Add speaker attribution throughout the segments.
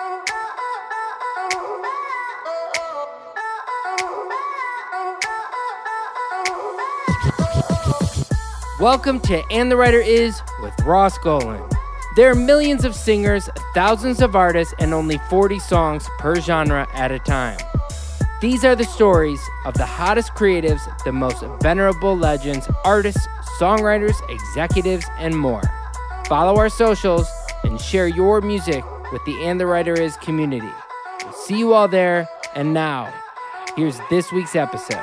Speaker 1: Welcome to And the Writer Is with Ross Golan. There are millions of singers, thousands of artists, and only 40 songs per genre at a time. These are the stories of the hottest creatives, the most venerable legends, artists, songwriters, executives, and more. Follow our socials and share your music with the And the Writer Is community. We'll see you all there, and now, here's this week's episode.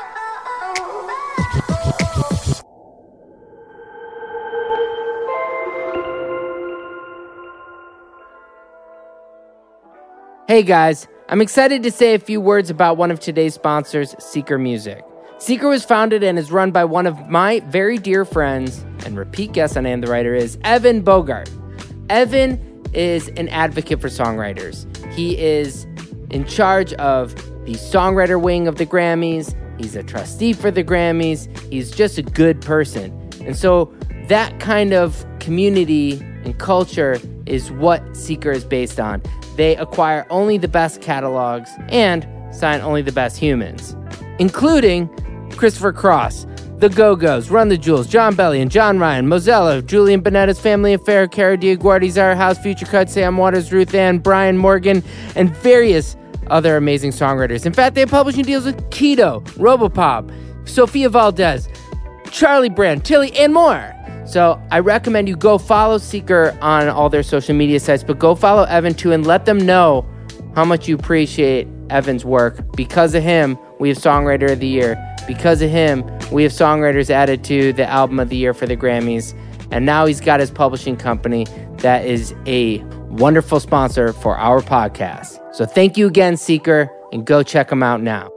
Speaker 1: Hey guys, I'm excited to say a few words about one of today's sponsors, Seeker Music. Seeker was founded and is run by one of my very dear friends and repeat guest on And the Writer Is, Evan Bogart. Evan is an advocate for songwriters. He is in charge of the songwriter wing of the Grammys. He's a trustee for the Grammys. He's just a good person. And so that kind of community and culture is what Seeker is based on. They acquire only the best catalogs and sign only the best humans, including Christopher Cross, The Go-Go's, Run the Jewels, John Bellion, John Ryan, Mozella, Julian Bonetta's Family Affair, Cara Diaguardi, Zara House, Future Cut, Sam Waters, Ruth Ann, Brian Morgan, and various other amazing songwriters. In fact, they have publishing deals with Keto, Robopop, Sofia Valdez, Charlie Brand, Tilly, and more. So I recommend you go follow Seeker on all their social media sites, but go follow Evan too and let them know how much you appreciate Evan's work. Because of him, we have Songwriter of the Year. Because of him, we have songwriters added to the Album of the Year for the Grammys. And now he's got his publishing company that is a wonderful sponsor for our podcast. So thank you again, Seeker, and go check them out now.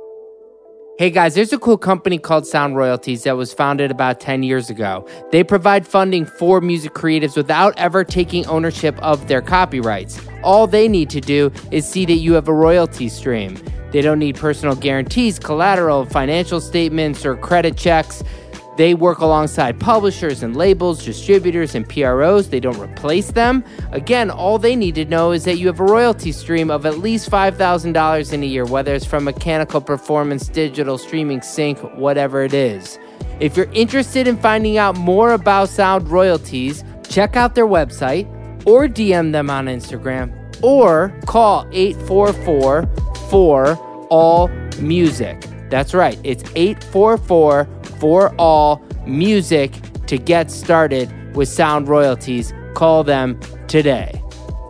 Speaker 1: Hey guys, there's a cool company called Sound Royalties that was founded about 10 years ago. They provide funding for music creatives without ever taking ownership of their copyrights. All they need to do is see that you have a royalty stream. They don't need personal guarantees, collateral, financial statements, or credit checks. They work alongside publishers and labels, distributors, and PROs. They don't replace them. Again, all they need to know is that you have a royalty stream of at least $5,000 in a year, whether it's from mechanical performance, digital, streaming, sync, whatever it is. If you're interested in finding out more about Sound Royalties, check out their website or DM them on Instagram or call 844-4ALL-MUSIC. That's right, it's 844-4ALL-MUSIC to get started with Sound Royalties. Call them today.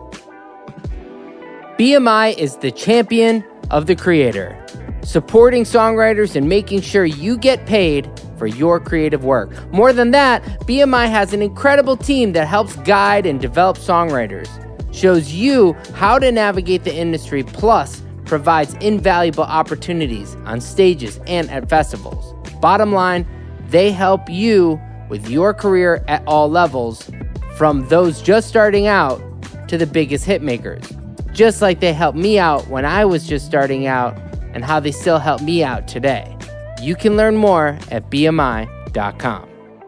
Speaker 1: BMI is the champion of the creator, supporting songwriters and making sure you get paid for your creative work. More than that, BMI has an incredible team that helps guide and develop songwriters, shows you how to navigate the industry, plus provides invaluable opportunities on stages and at festivals. Bottom line, they help you with your career at all levels, from those just starting out to the biggest hit makers. Just like they helped me out when I was just starting out, and how they still help me out today. You can learn more at BMI.com.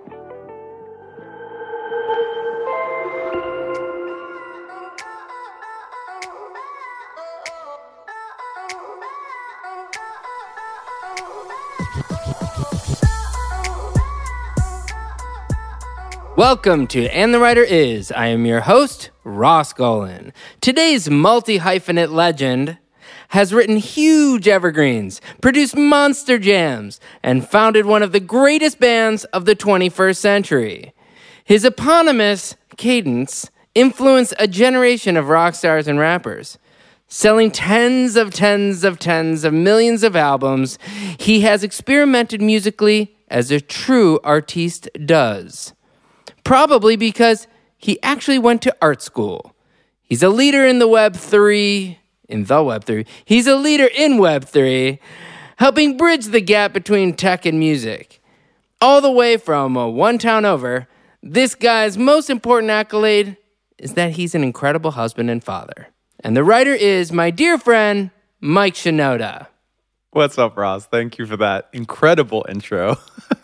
Speaker 1: Welcome to And the Writer Is. I am your host, Ross Golan. Today's multi-hyphenate legend has written huge evergreens, produced monster jams, and founded one of the greatest bands of the 21st century. His eponymous Cadence influenced a generation of rock stars and rappers. Selling tens of millions of albums, he has experimented musically as a true artiste does. Probably because he actually went to art school. He's a leader in Web3. He's a leader in Web3, helping bridge the gap between tech and music. All the way from one town over, this guy's most important accolade is that he's an incredible husband and father. And the writer is my dear friend, Mike Shinoda.
Speaker 2: What's up, Ross? Thank you for that incredible intro.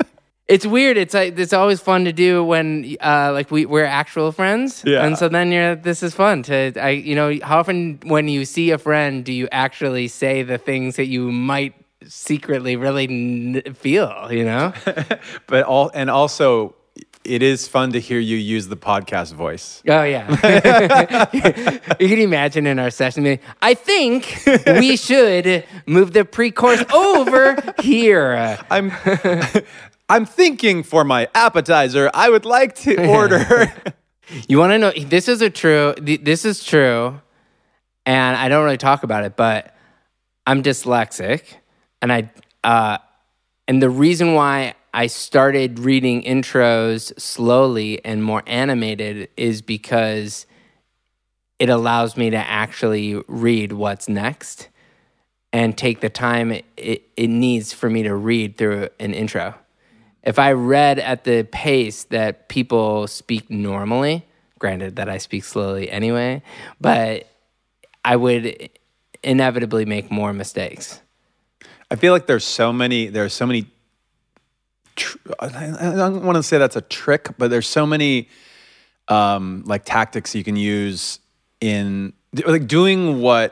Speaker 1: It's weird. It's like it's always fun to do when like we're actual friends.
Speaker 2: Yeah.
Speaker 1: And so then this is fun how often when you see a friend do you actually say the things that you might secretly really feel,
Speaker 2: But also it is fun to hear you use the podcast voice.
Speaker 1: Oh yeah. You can imagine in our session, I think we should move the pre-course over here.
Speaker 2: I'm thinking for my appetizer, I would like to order.
Speaker 1: You want to know, this is true, and I don't really talk about it, but I'm dyslexic, and and the reason why I started reading intros slowly and more animated is because it allows me to actually read what's next and take the time it needs for me to read through an intro. If I read at the pace that people speak normally, granted that I speak slowly anyway, but I would inevitably make more mistakes.
Speaker 2: I feel like there's so many I don't want to say that's a trick, but there's so many like tactics you can use in like doing what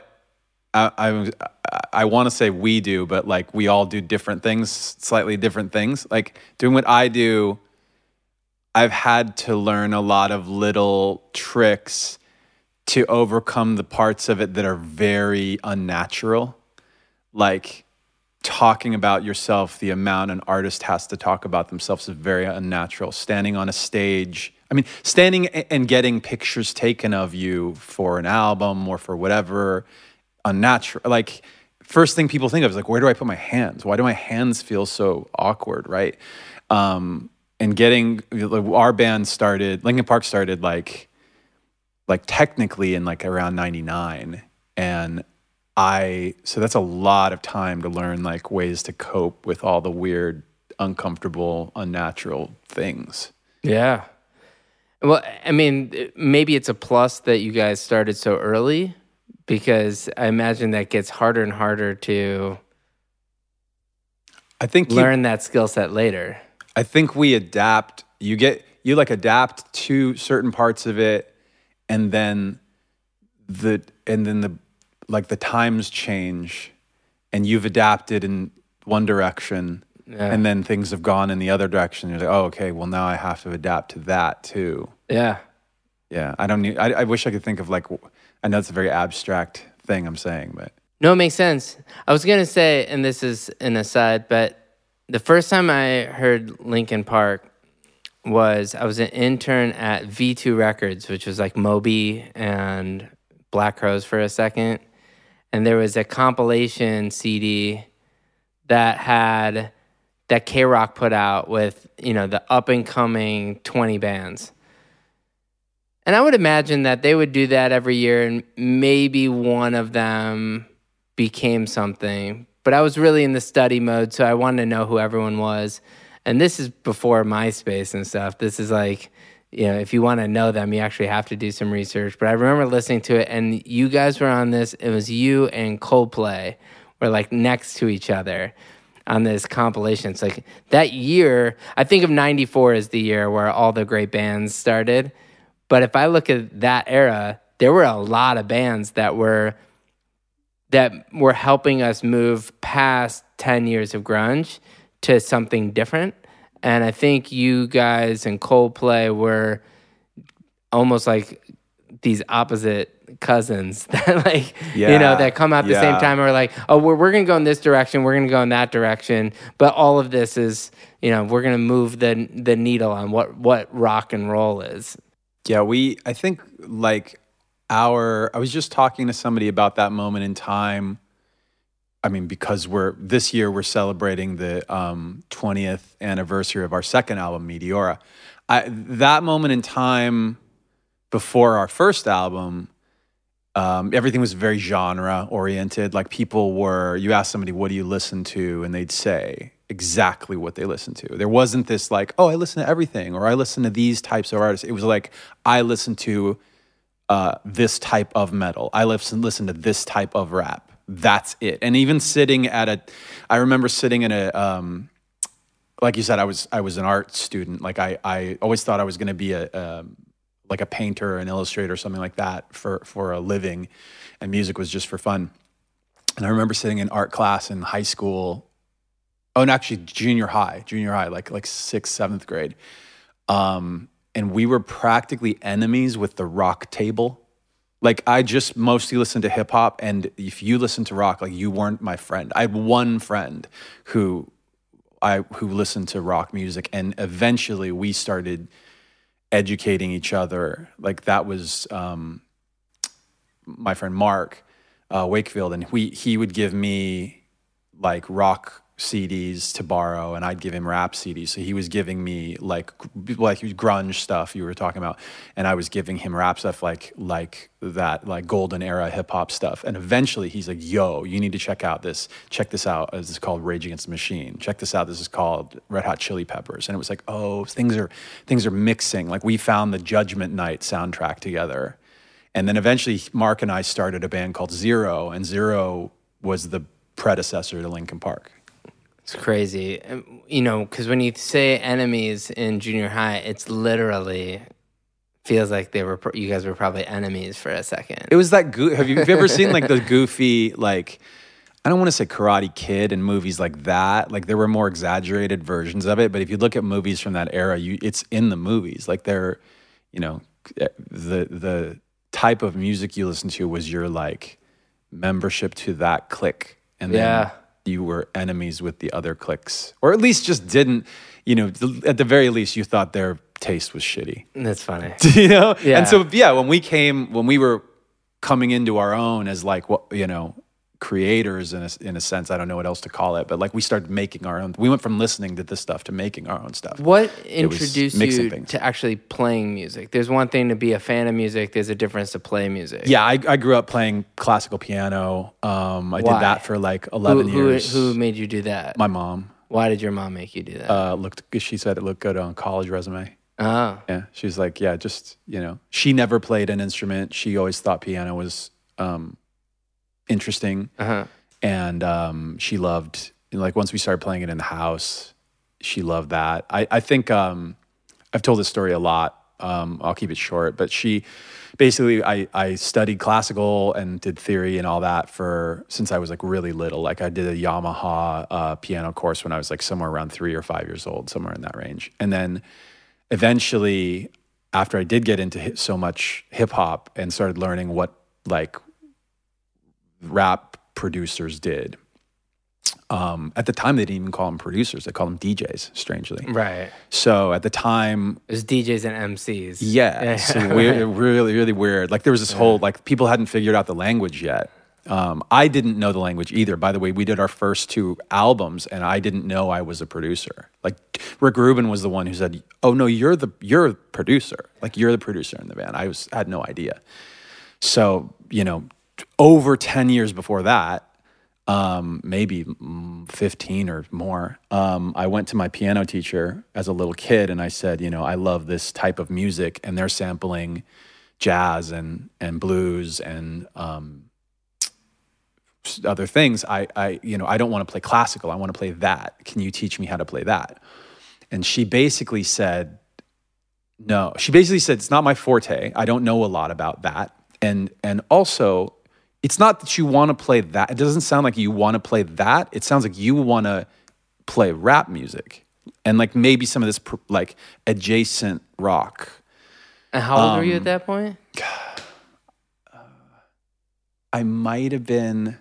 Speaker 2: I want to say we do, but like we all do different things, slightly different things. Like doing what I do, I've had to learn a lot of little tricks to overcome the parts of it that are very unnatural. Like talking about yourself, the amount an artist has to talk about themselves is very unnatural. Standing on a stage, standing and getting pictures taken of you for an album or for whatever, unnatural. Like first thing people think of is like, where do I put my hands? Why do my hands feel so awkward, right? And getting our band started, Linkin Park started like technically in like around 99, and so that's a lot of time to learn like ways to cope with all the weird, uncomfortable, unnatural things.
Speaker 1: Yeah. Well, maybe it's a plus that you guys started so early, because I imagine that gets harder and harder to learn that skill set later.
Speaker 2: I think we adapt. You adapt to certain parts of it, and then the times change, and you've adapted in one direction, and then things have gone in the other direction. You're like, oh, okay, well now I have to adapt to that too.
Speaker 1: Yeah.
Speaker 2: Yeah. I wish I could think of like, I know it's a very abstract thing I'm saying, but.
Speaker 1: No, it makes sense. I was going to say, and this is an aside, but the first time I heard Linkin Park I was an intern at V2 Records, which was like Moby and Black Crowes for a second. And there was a compilation CD that K-Rock put out with, the up-and-coming 20 bands. And I would imagine that they would do that every year, and maybe one of them became something. But I was really in the study mode, so I wanted to know who everyone was. And this is before MySpace and stuff. This is like, if you want to know them, you actually have to do some research. But I remember listening to it, and you guys were on this. It was you and Coldplay were like next to each other on this compilation. It's like that year, I think of 94 as the year where all the great bands started. But if I look at that era, there were a lot of bands that were helping us move past 10 years of grunge to something different. And I think you guys and Coldplay were almost like these opposite cousins that that come out the same time, or like, oh, we're going to go in this direction, we're going to go in that direction. But all of this is, we're going to move the needle on what rock and roll is.
Speaker 2: Yeah, I think like I was just talking to somebody about that moment in time. Because this year we're celebrating the 20th anniversary of our second album, Meteora. That moment in time before our first album, everything was very genre oriented. Like you ask somebody, what do you listen to? And they'd say exactly what they listen to. There wasn't this like, oh, I listen to everything, or I listen to these types of artists. It was like, I listen to this type of metal. I listen to this type of rap. That's it. And even I remember sitting in like you said, I was an art student. Like I always thought I was going to be like a painter, an illustrator, something like that for a living, and music was just for fun. And I remember sitting in art class in high school. Oh, and actually junior high, like sixth, seventh grade. And we were practically enemies with the rock table. Like I just mostly listened to hip hop, and if you listened to rock, like you weren't my friend. I had one friend who listened to rock music, and eventually we started educating each other. Like that was my friend Mark Wakefield, and he would give me like rock CDs to borrow, and I'd give him rap CDs. So he was giving me like grunge stuff you were talking about, and I was giving him rap stuff like that, like golden era hip hop stuff. And eventually he's like, "Yo, you need to check this out. This is called Rage Against the Machine. Check this out. This is called Red Hot Chili Peppers." And it was like, oh, things are mixing. Like we found the Judgment Night soundtrack together. And then eventually Mark and I started a band called Zero, and Zero was the predecessor to Linkin Park.
Speaker 1: It's crazy. You know, because when you say enemies in junior high, it's literally feels like you guys were probably enemies for a second.
Speaker 2: It was that have you ever seen like the goofy, like, I don't want to say Karate Kid and movies like that. Like there were more exaggerated versions of it, but if you look at movies from that era, it's in the movies. Like they're, you know, the type of music you listen to was your like membership to that clique, and then you were enemies with the other cliques, or at least just didn't, you know, at the very least you thought their taste was shitty.
Speaker 1: That's funny.
Speaker 2: You know?
Speaker 1: Yeah.
Speaker 2: And so when we were coming into our own as like, what, you know, creators in a sense, I don't know what else to call it, but like we started making our own. We went from listening to this stuff to making our own stuff.
Speaker 1: What introduced you
Speaker 2: things.
Speaker 1: to actually playing music? There's one thing to be a fan of music. There's a difference to play music.
Speaker 2: Yeah, I grew up playing classical piano. I did that for like 11 years.
Speaker 1: Who made you do that?
Speaker 2: My mom.
Speaker 1: Why did your mom make you do that?
Speaker 2: She said it looked good on a college resume.
Speaker 1: Oh.
Speaker 2: Yeah, she's like, yeah, just, you know, she never played an instrument. She always thought piano was interesting.
Speaker 1: Uh-huh.
Speaker 2: And she loved, like, once we started playing it in the house, she loved that. I think I've told this story a lot. I'll keep it short, but she basically, I studied classical and did theory and all that since I was like really little. Like I did a Yamaha piano course when I was like somewhere around 3 or 5 years old, somewhere in that range. And then eventually, after I did get into so much hip hop and started learning what like rap producers did. At the time, they didn't even call them producers; they called them DJs. Strangely,
Speaker 1: right?
Speaker 2: So at the time,
Speaker 1: it was DJs and MCs.
Speaker 2: Yeah, so really, really weird. Like there was this whole like people hadn't figured out the language yet. I didn't know the language either. By the way, we did our first 2 albums, and I didn't know I was a producer. Like Rick Rubin was the one who said, "Oh no, you're a producer. Like you're the producer in the band." I had no idea. So you know. Over 10 years before that, maybe 15 or more, I went to my piano teacher as a little kid and I said, you know, I love this type of music, and they're sampling jazz and blues and other things. I don't want to play classical. I want to play that. Can you teach me how to play that? And she basically said, no. She basically said, it's not my forte. I don't know a lot about that. And also, it's not that you want to play that. It doesn't sound like you want to play that. It sounds like you want to play rap music and like maybe some of this like adjacent rock.
Speaker 1: And how old were you at that point?
Speaker 2: I might have been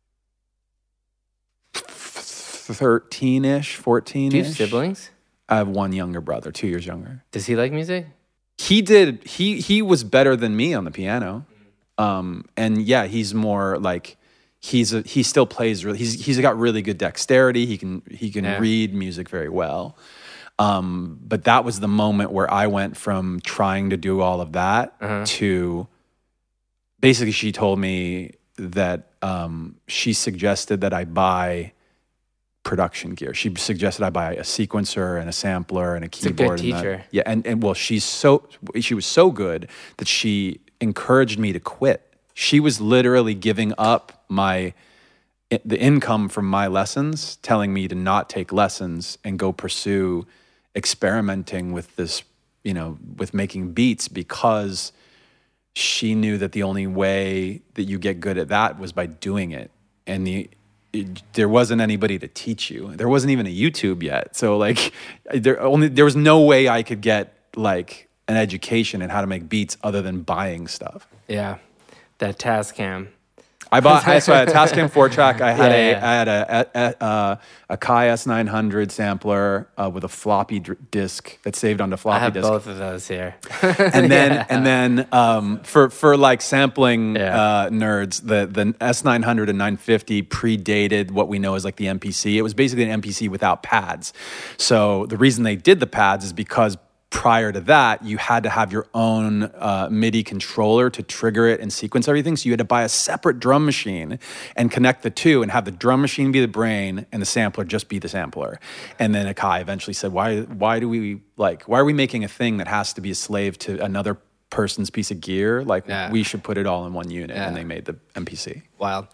Speaker 2: 13-ish, 14-ish.
Speaker 1: Do you have siblings?
Speaker 2: I have one younger brother, 2 years younger.
Speaker 1: Does he like music?
Speaker 2: He did. He was better than me on the piano. And yeah, he's more like he still plays really. He's got really good dexterity. He can read music very well. But that was the moment where I went from trying to do all of that to basically she told me that she suggested that I buy production gear. She suggested I buy a sequencer and a sampler and a keyboard.
Speaker 1: It's a good teacher.
Speaker 2: Yeah, and well, she was so good that she encouraged me to quit. She was literally giving up my the income from my lessons telling me to not take lessons and go pursue experimenting with this, with making beats, because she knew that the only way that you get good at that was by doing it. And there wasn't anybody to teach you. There wasn't even a YouTube yet. So like there was no way I could get like an education in how to make beats other than buying stuff.
Speaker 1: Yeah. That Tascam.
Speaker 2: I had a Tascam 4-track. I had a Kai S900 sampler with a floppy disk that saved onto floppy disk.
Speaker 1: I have both of those here.
Speaker 2: And then for like sampling nerds, the S900 and 950 predated what we know as like the MPC. It was basically an MPC without pads. So the reason they did the pads is because prior to that, you had to have your own MIDI controller to trigger it and sequence everything. So you had to buy a separate drum machine and connect the two and have the drum machine be the brain and the sampler just be the sampler. And then Akai eventually said, why are we making a thing that has to be a slave to another person's piece of gear? We should put it all in one unit. And they made the MPC.
Speaker 1: Wow.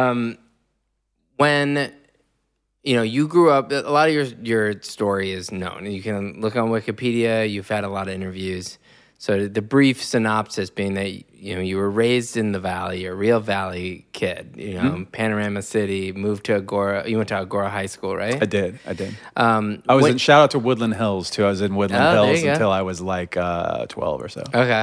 Speaker 1: When you grew up, a lot of your story is known. You can look on Wikipedia. You've had a lot of interviews. So the brief synopsis being that you were raised in the Valley, a real Valley kid. Panorama City, moved to Agora. You went to Agora High School, right?
Speaker 2: I did. I was in shout out to Woodland Hills too. I was in Woodland Hills until I was like 12 or so.
Speaker 1: Okay.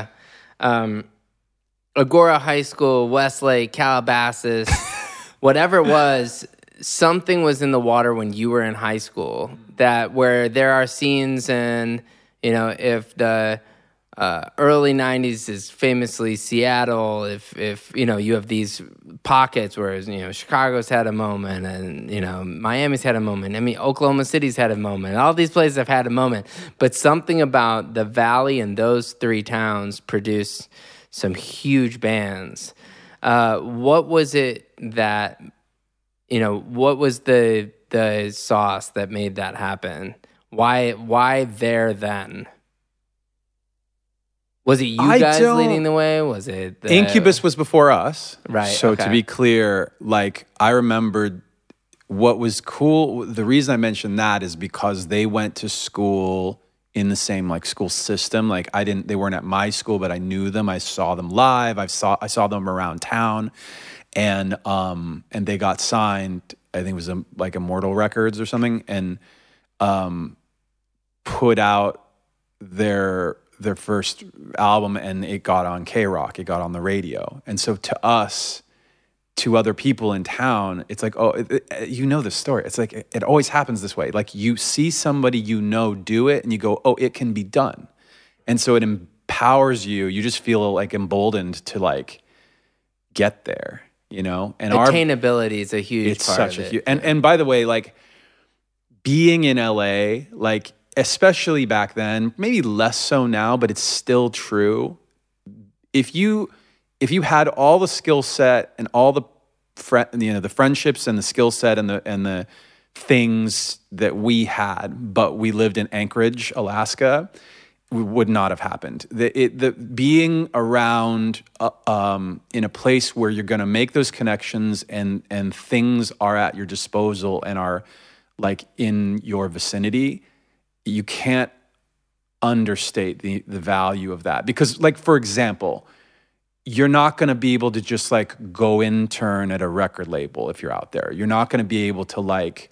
Speaker 1: Agora High School, Westlake, Calabasas, whatever it was. Something was in the water when you were in high school where there are scenes, and if the early 90s is famously Seattle, if you have these pockets where Chicago's had a moment, and Miami's had a moment. I mean, Oklahoma City's had a moment. All these places have had a moment, but something about the Valley and those three towns produced some huge bands. What was it that? What was the sauce that made that happen? Why there then? Was it you guys leading the way? Was it
Speaker 2: Incubus was before us?
Speaker 1: Right.
Speaker 2: So to be clear, I remembered what was cool. The reason I mentioned that is because they went to school in the same school system. They weren't at my school, but I knew them. I saw them live. I saw them around town. And they got signed, I think it was Immortal Records or something, and put out their first album, and it got on K-Rock, it got on the radio. And so to us, to other people in town, it's like, oh, the story. It's like, it always happens this way. Like you see somebody do it, and you go, oh, it can be done. And so it empowers you. You just feel emboldened to get there. And
Speaker 1: attainability is a huge part of it.
Speaker 2: It's such a huge, and by the way, being in LA, especially back then, maybe less so now, but it's still true. If you had all the skill set and all the the friendships and the skill set and the things that we had, but we lived in Anchorage, Alaska, would not have happened. The being around in a place where you're going to make those connections and things are at your disposal and are in your vicinity, you can't understate the value of that. Because for example, you're not going to be able to just go intern at a record label if you're out there. You're not going to be able to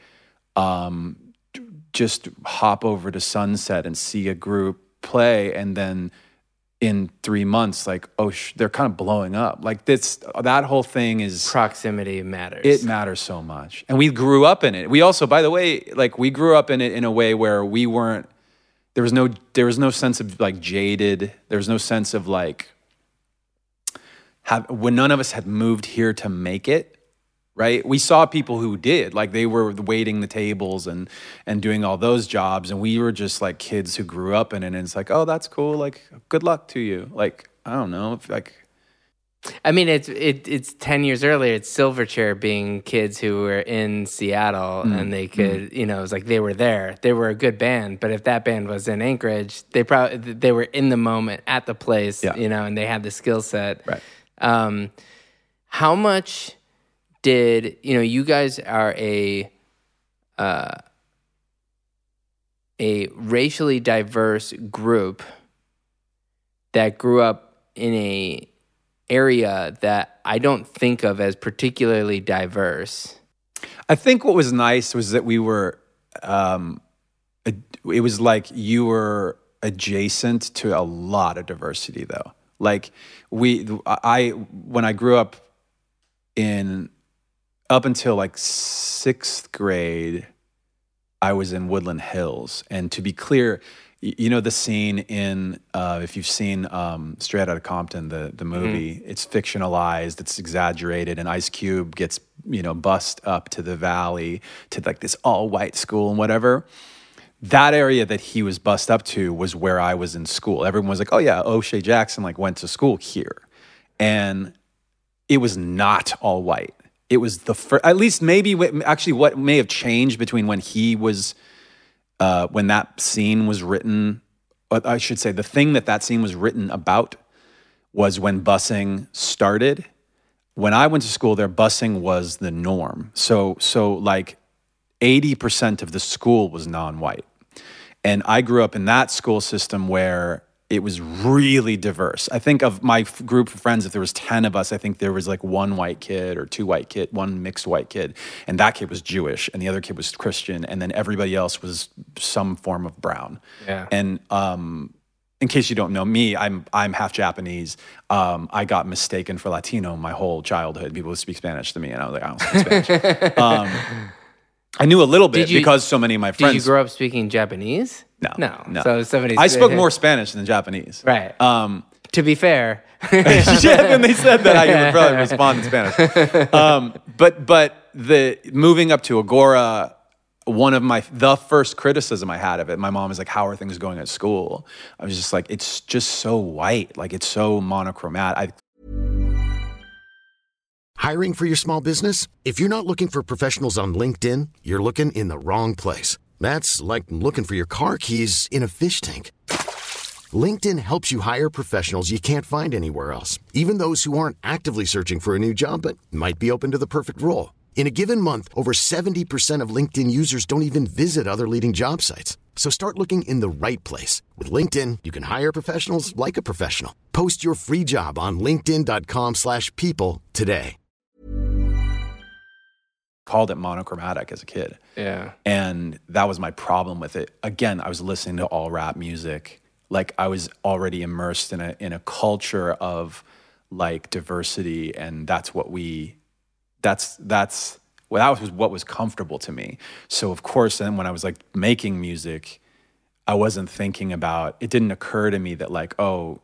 Speaker 2: just hop over to Sunset and see a group play, and then in 3 months, they're kind of blowing up. That whole thing is
Speaker 1: proximity matters.
Speaker 2: It matters so much, and we grew up in it. We also, by the way, we grew up in it in a way where we weren't. There was no sense of jaded. There was no sense of when none of us had moved here to make it. Right? We saw people who did, they were waiting the tables and doing all those jobs. And we were just kids who grew up in it. And it's oh, that's cool. Good luck to you. I don't know.
Speaker 1: I mean, it's 10 years earlier. It's Silverchair being kids who were in Seattle and they could, it was they were there. They were a good band. But if that band was in Anchorage, they were in the moment at the place, and they had the skill set.
Speaker 2: Right.
Speaker 1: How much did, you guys are a racially diverse group that grew up in a area that I don't think of as particularly diverse.
Speaker 2: I think what was nice was that we were, it was like you were adjacent to a lot of diversity though. Like when I grew up up until like 6th grade, I was in Woodland Hills. And to be clear, the scene in, if you've seen Straight Outta Compton, the movie, it's fictionalized, it's exaggerated, and Ice Cube gets, bussed up to the valley to like this all-white school and whatever. That area that he was bussed up to was where I was in school. Everyone was like, oh yeah, O'Shea Jackson like went to school here. And it was not all white. It was at least maybe what may have changed between when he was, when that scene was written, I should say the thing that scene was written about was when busing started. When I went to school there, busing was the norm. So like 80% of the school was non-white. And I grew up in that school system where it was really diverse. I think of my group of friends, if there was 10 of us, I think there was like one white kid or two white kid, one mixed white kid. And that kid was Jewish and the other kid was Christian. And then everybody else was some form of brown. Yeah. And in case you don't know me, I'm half Japanese. I got mistaken for Latino my whole childhood. People would speak Spanish to me and I was like, I don't speak Spanish. I knew a little bit because so many of my friends.
Speaker 1: Did you grow up speaking Japanese?
Speaker 2: No.
Speaker 1: So
Speaker 2: I spoke more Spanish than Japanese.
Speaker 1: Right. To be fair.
Speaker 2: Yeah, when they said that, I would probably respond in Spanish. But the moving up to Agora, the first criticism I had of it, my mom was like, how are things going at school? I was just like, it's just so white. Like, it's so monochromatic.
Speaker 3: Hiring for your small business? If you're not looking for professionals on LinkedIn, you're looking in the wrong place. That's like looking for your car keys in a fish tank. LinkedIn helps you hire professionals you can't find anywhere else, even those who aren't actively searching for a new job but might be open to the perfect role. In a given month, over 70% of LinkedIn users don't even visit other leading job sites. So start looking in the right place. With LinkedIn, you can hire professionals like a professional. Post your free job on linkedin.com/people today.
Speaker 2: Called it monochromatic as a kid.
Speaker 1: Yeah.
Speaker 2: And that was my problem with it. Again, I was listening to all rap music. Like I was already immersed in a culture of like diversity, and that was what was comfortable to me. So of course, then when I was like making music, I wasn't thinking about, it didn't occur to me that like,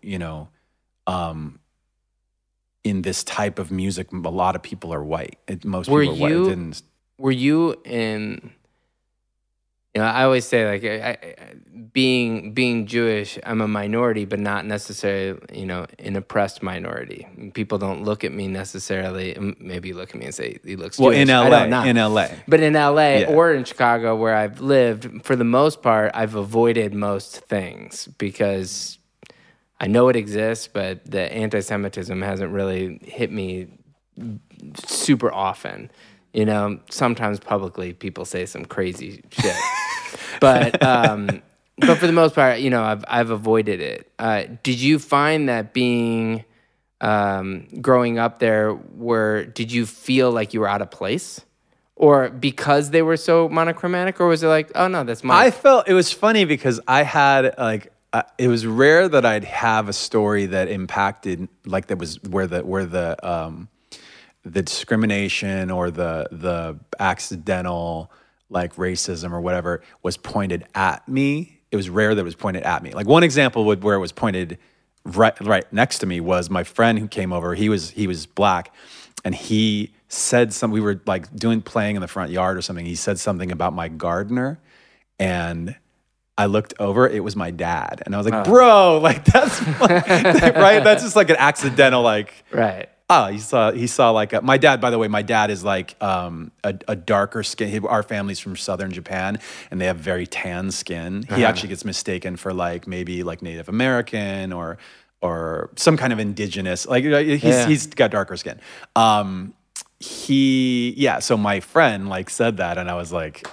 Speaker 2: in this type of music, a lot of people are white. Most people are white. It didn't.
Speaker 1: Were you in? I always say like, being Jewish, I'm a minority, but not necessarily, an oppressed minority. People don't look at me necessarily. Maybe you look at me and say he looks Jewish.
Speaker 2: Well, in LA,
Speaker 1: but in LA or in Chicago, where I've lived, for the most part, I've avoided most things because I know it exists, but the anti-Semitism hasn't really hit me super often. Sometimes publicly people say some crazy shit, but for the most part, I've avoided it. Did you find that being growing up there, did you feel like you were out of place, or because they were so monochromatic, or was it like, oh no, that's mine?
Speaker 2: I felt it was funny because I had like. It was rare that I'd have a story that impacted, like that was where the discrimination or the accidental like racism or whatever was pointed at me. It was rare that it was pointed at me. Like one example where it was pointed right next to me was my friend who came over. He was black, and he said something. We were like playing in the front yard or something. He said something about my gardener, and I looked over, it was my dad. And I was like, bro, like that's, right? That's just like an accidental, like,
Speaker 1: right.
Speaker 2: Oh, he saw like, my dad, by the way, my dad is like a darker skin. Our family's from southern Japan, and they have very tan skin. He actually gets mistaken for like maybe like Native American or some kind of indigenous, like he's got darker skin. so my friend like said that, and I was like,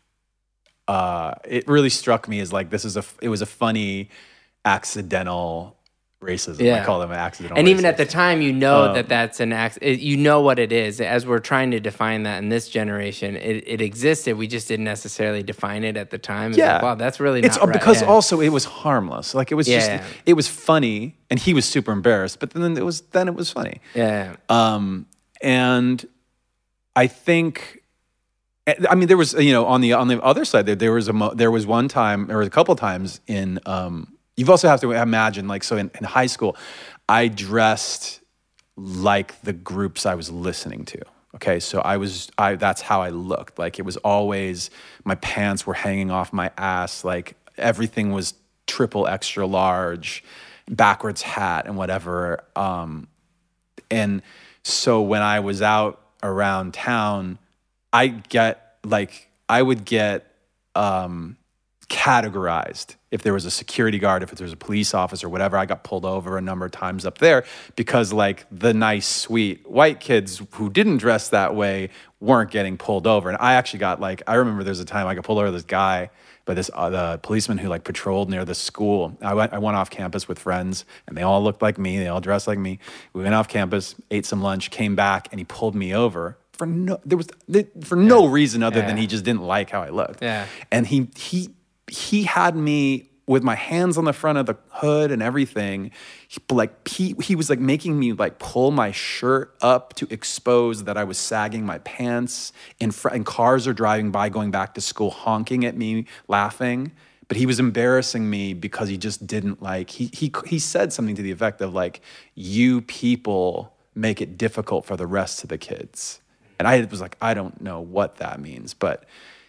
Speaker 2: it really struck me as like, it was a funny accidental racism.
Speaker 1: Yeah.
Speaker 2: I call them an accidental
Speaker 1: And even
Speaker 2: racist.
Speaker 1: at the time, you know that's an accident. You know what it is. As we're trying to define that in this generation, it existed. We just didn't necessarily define it at the time. It's like, wow, that's really not right.
Speaker 2: Because also it was harmless. Like it was just,
Speaker 1: Yeah.
Speaker 2: it was funny, and he was super embarrassed, but then it was funny.
Speaker 1: Yeah.
Speaker 2: And I think, I mean, there was, on the other side, there was one time, there was a couple times in, you also have to imagine, like, so in high school, I dressed like the groups I was listening to. Okay, so that's how I looked. Like, it was always, my pants were hanging off my ass, like everything was triple extra large, backwards hat and whatever. And so when I was out around town, I would get categorized. If there was a security guard, if there was a police officer, whatever, I got pulled over a number of times up there because like the nice, sweet white kids who didn't dress that way weren't getting pulled over. And I actually got I remember there's a time I got pulled over this guy, by this the policeman who like patrolled near the school. I went off campus with friends, and they all looked like me. They all dressed like me. We went off campus, ate some lunch, came back, and he pulled me over for no reason other than he just didn't like how I looked.
Speaker 1: Yeah.
Speaker 2: And he had me with my hands on the front of the hood and everything. He was like making me like pull my shirt up to expose that I was sagging my pants. And cars are driving by, going back to school, honking at me, laughing. But he was embarrassing me because he just didn't like. He said something to the effect of like, "You people make it difficult for the rest of the kids." And I was like, I don't know what that means, but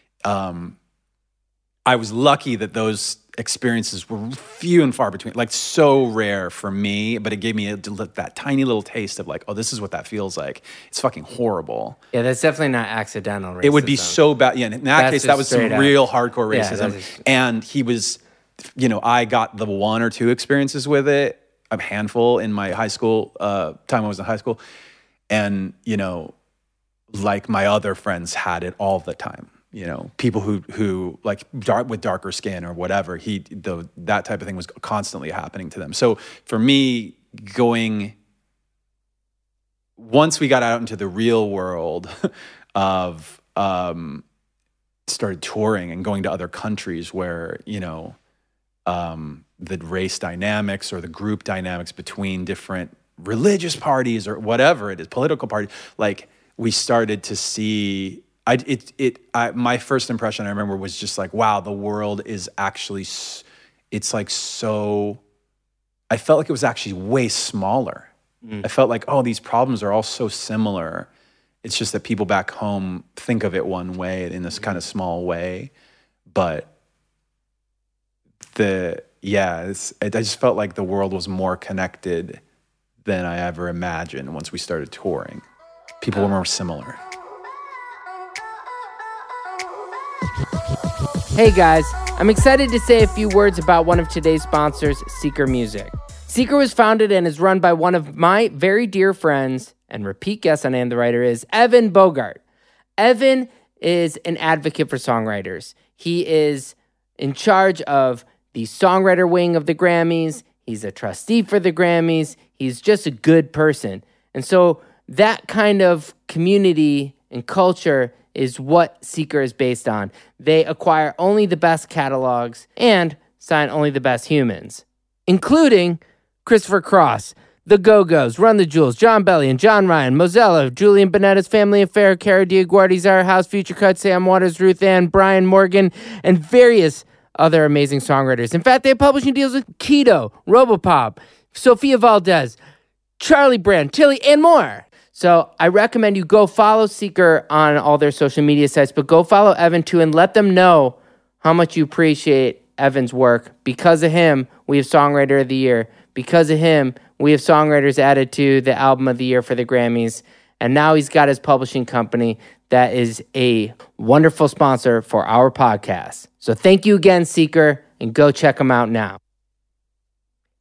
Speaker 2: I was lucky that those experiences were few and far between, like so rare for me, but it gave me that tiny little taste of like, oh, this is what that feels like. It's fucking horrible.
Speaker 1: Yeah, that's definitely not accidental racism.
Speaker 2: It would be so bad. Yeah, in that case, that was some real hardcore racism.
Speaker 1: Yeah,
Speaker 2: and he was, I got the one or two experiences with it, a handful in my high school, time I was in high school. And, like my other friends had it all the time. People who like with darker skin or whatever, that type of thing was constantly happening to them. So for me, once we got out into the real world of started touring and going to other countries where, the race dynamics or the group dynamics between different religious parties or whatever it is, political parties, like we started to see. My first impression I remember was just like, wow, the world is actually, it's like so, I felt like it was actually way smaller. I felt like, oh, these problems are all so similar. It's just that people back home think of it one way in this kind of small way. But I just felt like the world was more connected than I ever imagined once we started touring. People were more similar.
Speaker 1: Hey guys, I'm excited to say a few words about one of today's sponsors, Seeker Music. Seeker was founded and is run by one of my very dear friends and repeat guest on And the Writer is Evan Bogart. Evan is an advocate for songwriters. He is in charge of the songwriter wing of the Grammys. He's a trustee for the Grammys. He's just a good person. And so that kind of community and culture is what Seeker is based on. They acquire only the best catalogs and sign only the best humans, including Christopher Cross, The Go-Go's, Run the Jewels, John Bellion, John Ryan, Mozella, Julian Bonetta's Family Affair, Cara Diaguardi, Zara House, Future Cut, Sam Waters, Ruth Ann, Brian Morgan, and various other amazing songwriters. In fact, they have publishing deals with Keto, Robopop, Sophia Valdez, Charlie Brand, Tilly, and more. So I recommend you go follow Seeker on all their social media sites, but go follow Evan too and let them know how much you appreciate Evan's work. Because of him, we have Songwriter of the Year. Because of him, we have songwriters added to the Album of the Year for the Grammys. And now he's got his publishing company that is a wonderful sponsor for our podcast. So thank you again, Seeker, and go check them out now.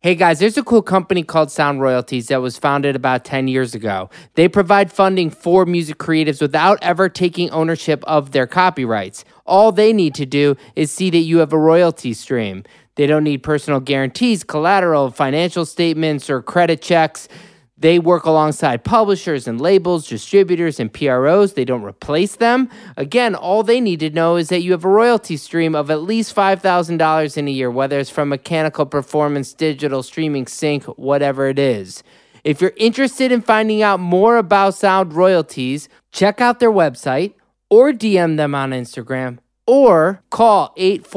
Speaker 1: Hey guys, there's a cool company called Sound Royalties that was founded about 10 years ago. They provide funding for music creatives without ever taking ownership of their copyrights. All they need to do is see that you have a royalty stream. They don't need personal guarantees, collateral, financial statements, or credit checks. They work alongside publishers and labels, distributors, and PROs. They don't replace them. Again, all they need to know is that you have a royalty stream of at least $5,000 in a year, whether it's from mechanical performance, digital, streaming, sync, whatever it is. If you're interested in finding out more about Sound Royalties, check out their website or DM them on Instagram or call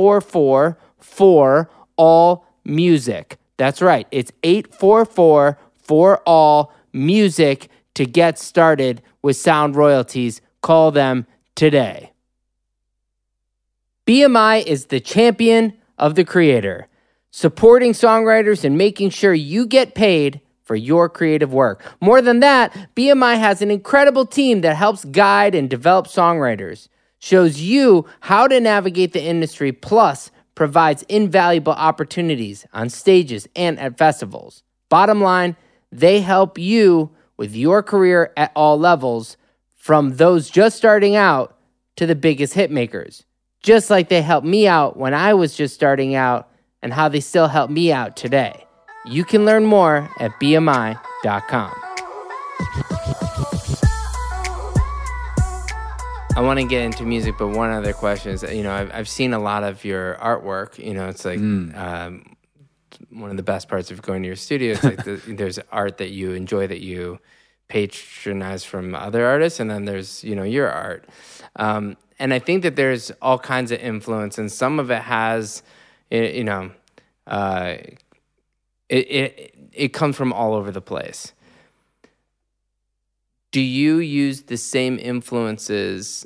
Speaker 1: 844-4ALL-MUSIC. That's right. It's 844 for all music to get started with Sound Royalties. Call them today. BMI is the champion of the creator, supporting songwriters and making sure you get paid for your creative work. More than that, BMI has an incredible team that helps guide and develop songwriters, shows you how to navigate the industry, plus provides invaluable opportunities on stages and at festivals. Bottom line, they help you with your career at all levels, from those just starting out to the biggest hit makers. Just like they helped me out when I was just starting out, and how they still help me out today. You can learn more at BMI.com. I want to get into music, but one other question is, I've seen a lot of your artwork. It's like... one of the best parts of going to your studio is like there's art that you enjoy that you patronize from other artists, and then there's your art, and I think that there's all kinds of influence, and some of it has it comes from all over the place. Do you use the same influences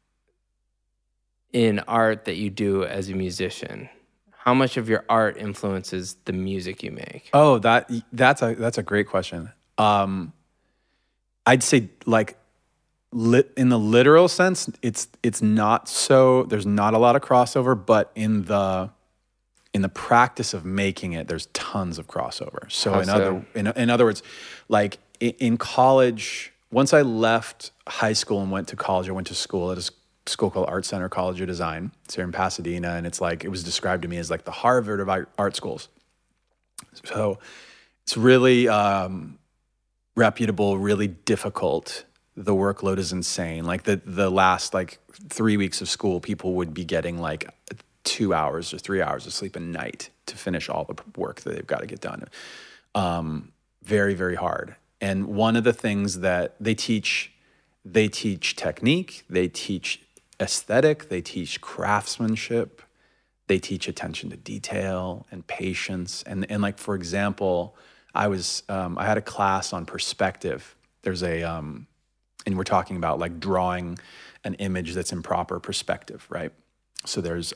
Speaker 1: in art that you do as a musician? How much of your art influences the music you make?
Speaker 2: Oh, that's a great question. I'd say like in the literal sense, it's not so. There's not a lot of crossover, but in the practice of making it, there's tons of crossover. So in other words, like in college, once I left high school and went to college, I went to school at a school called Art Center College of Design. It's here in Pasadena, and it's like, it was described to me as like the Harvard of art schools. So it's really reputable, really difficult. The workload is insane. Like the last like 3 weeks of school, people would be getting like 2 hours or 3 hours of sleep a night to finish all the work that they've got to get done. Very, very hard. And one of the things that they teach technique, they teach aesthetic, they teach craftsmanship, they teach attention to detail and patience. And like, for example, I had a class on perspective. There's and we're talking about like drawing an image that's in proper perspective, right? So there's,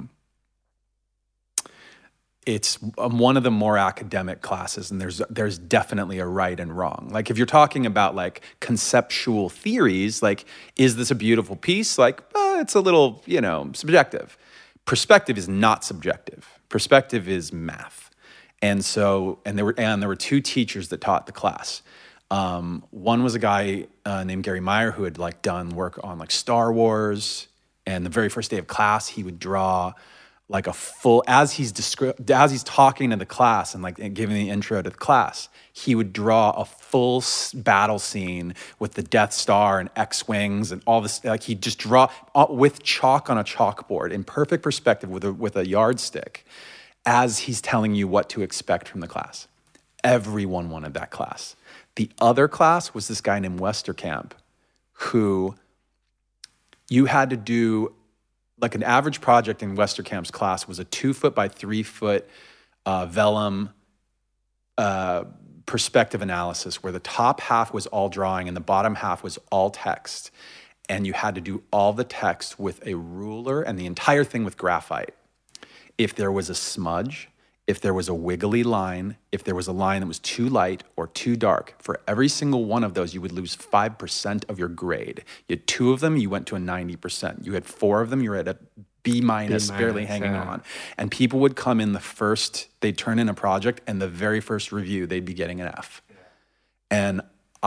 Speaker 2: it's one of the more academic classes, and there's definitely a right and wrong. Like if you're talking about like conceptual theories, like is this a beautiful piece? Like it's a little, subjective. Perspective is not subjective. Perspective is math. And there were two teachers that taught the class. One was a guy named Gary Meyer who had like done work on like Star Wars, and the very first day of class he would draw like a full, as he's talking to the class and like giving the intro to the class, he would draw a full battle scene with the Death Star and X-Wings and all this. Like he'd just draw with chalk on a chalkboard in perfect perspective with a yardstick as he's telling you what to expect from the class. Everyone wanted that class. The other class was this guy named Westerkamp, who you had to do. Like an average project in Westerkamp's class was a 2 foot by 3 foot vellum perspective analysis, where the top half was all drawing and the bottom half was all text. And you had to do all the text with a ruler and the entire thing with graphite. If there was a smudge, if there was a wiggly line, if there was a line that was too light or too dark, for every single one of those, you would lose 5% of your grade. You had 2 of them, you went to a 90%. You had 4 of them, you were at a B minus, barely hanging on. And people would come in they'd turn in a project, and the very first review, they'd be getting an F. And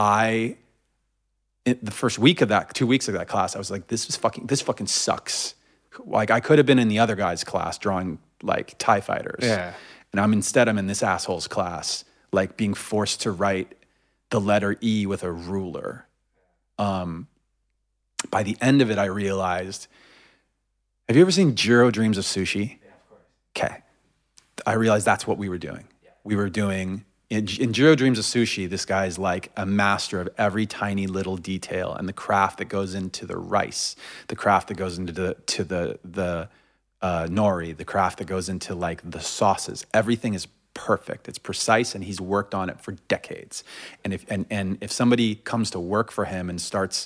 Speaker 2: the first week of that, 2 weeks of that class, I was like, this fucking sucks. Like, I could have been in the other guy's class drawing like TIE fighters.
Speaker 1: Yeah.
Speaker 2: And I'm in this asshole's class, like being forced to write the letter E with a ruler. By the end of it, I realized, have you ever seen Jiro Dreams of Sushi? Yeah, of course. Okay. I realized that's what we were doing. Yeah. We were doing, in Jiro Dreams of Sushi, this guy's like a master of every tiny little detail and the craft that goes into the rice, the craft that goes into the nori, the craft that goes into like the sauces. Everything is perfect. It's precise, and he's worked on it for decades. And if somebody comes to work for him and starts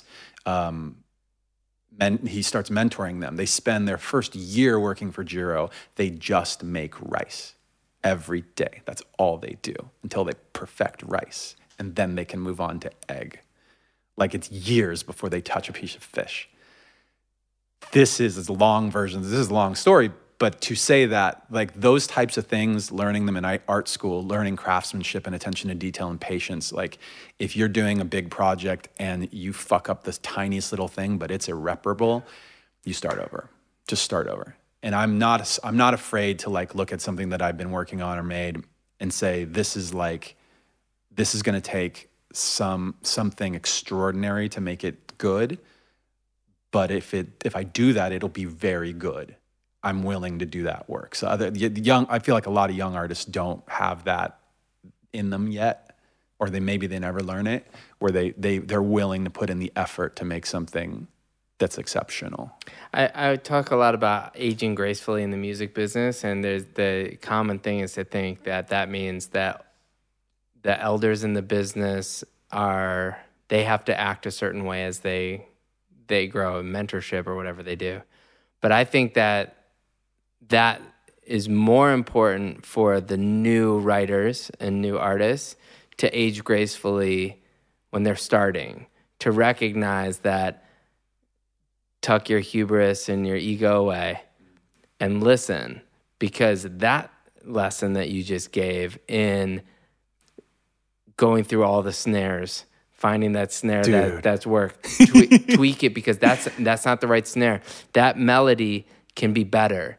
Speaker 2: he starts mentoring them, they spend their first year working for Jiro, they just make rice every day. That's all they do until they perfect rice, and then they can move on to egg. Like, it's years before they touch a piece of fish. This is a long version. This is a long story, but to say that, like, those types of things, learning them in art school, learning craftsmanship and attention to detail and patience, like, if you're doing a big project and you fuck up this tiniest little thing, but it's irreparable, you start over. Just start over. And I'm not afraid to like look at something that I've been working on or made and say, this is going to take something extraordinary to make it good. But if I do that, it'll be very good. I'm willing to do that work. So I feel like a lot of young artists don't have that in them yet, or they never learn it, where they're willing to put in the effort to make something that's exceptional.
Speaker 1: I talk a lot about aging gracefully in the music business, and there's the common thing is to think that means that the elders in the business they have to act a certain way as they grow in mentorship or whatever they do. But I think that is more important for the new writers and new artists to age gracefully when they're starting, to recognize that, tuck your hubris and your ego away and listen, because that lesson that you just gave in going through all the snares, finding that snare that's worked, tweak it, because that's not the right snare. That melody can be better.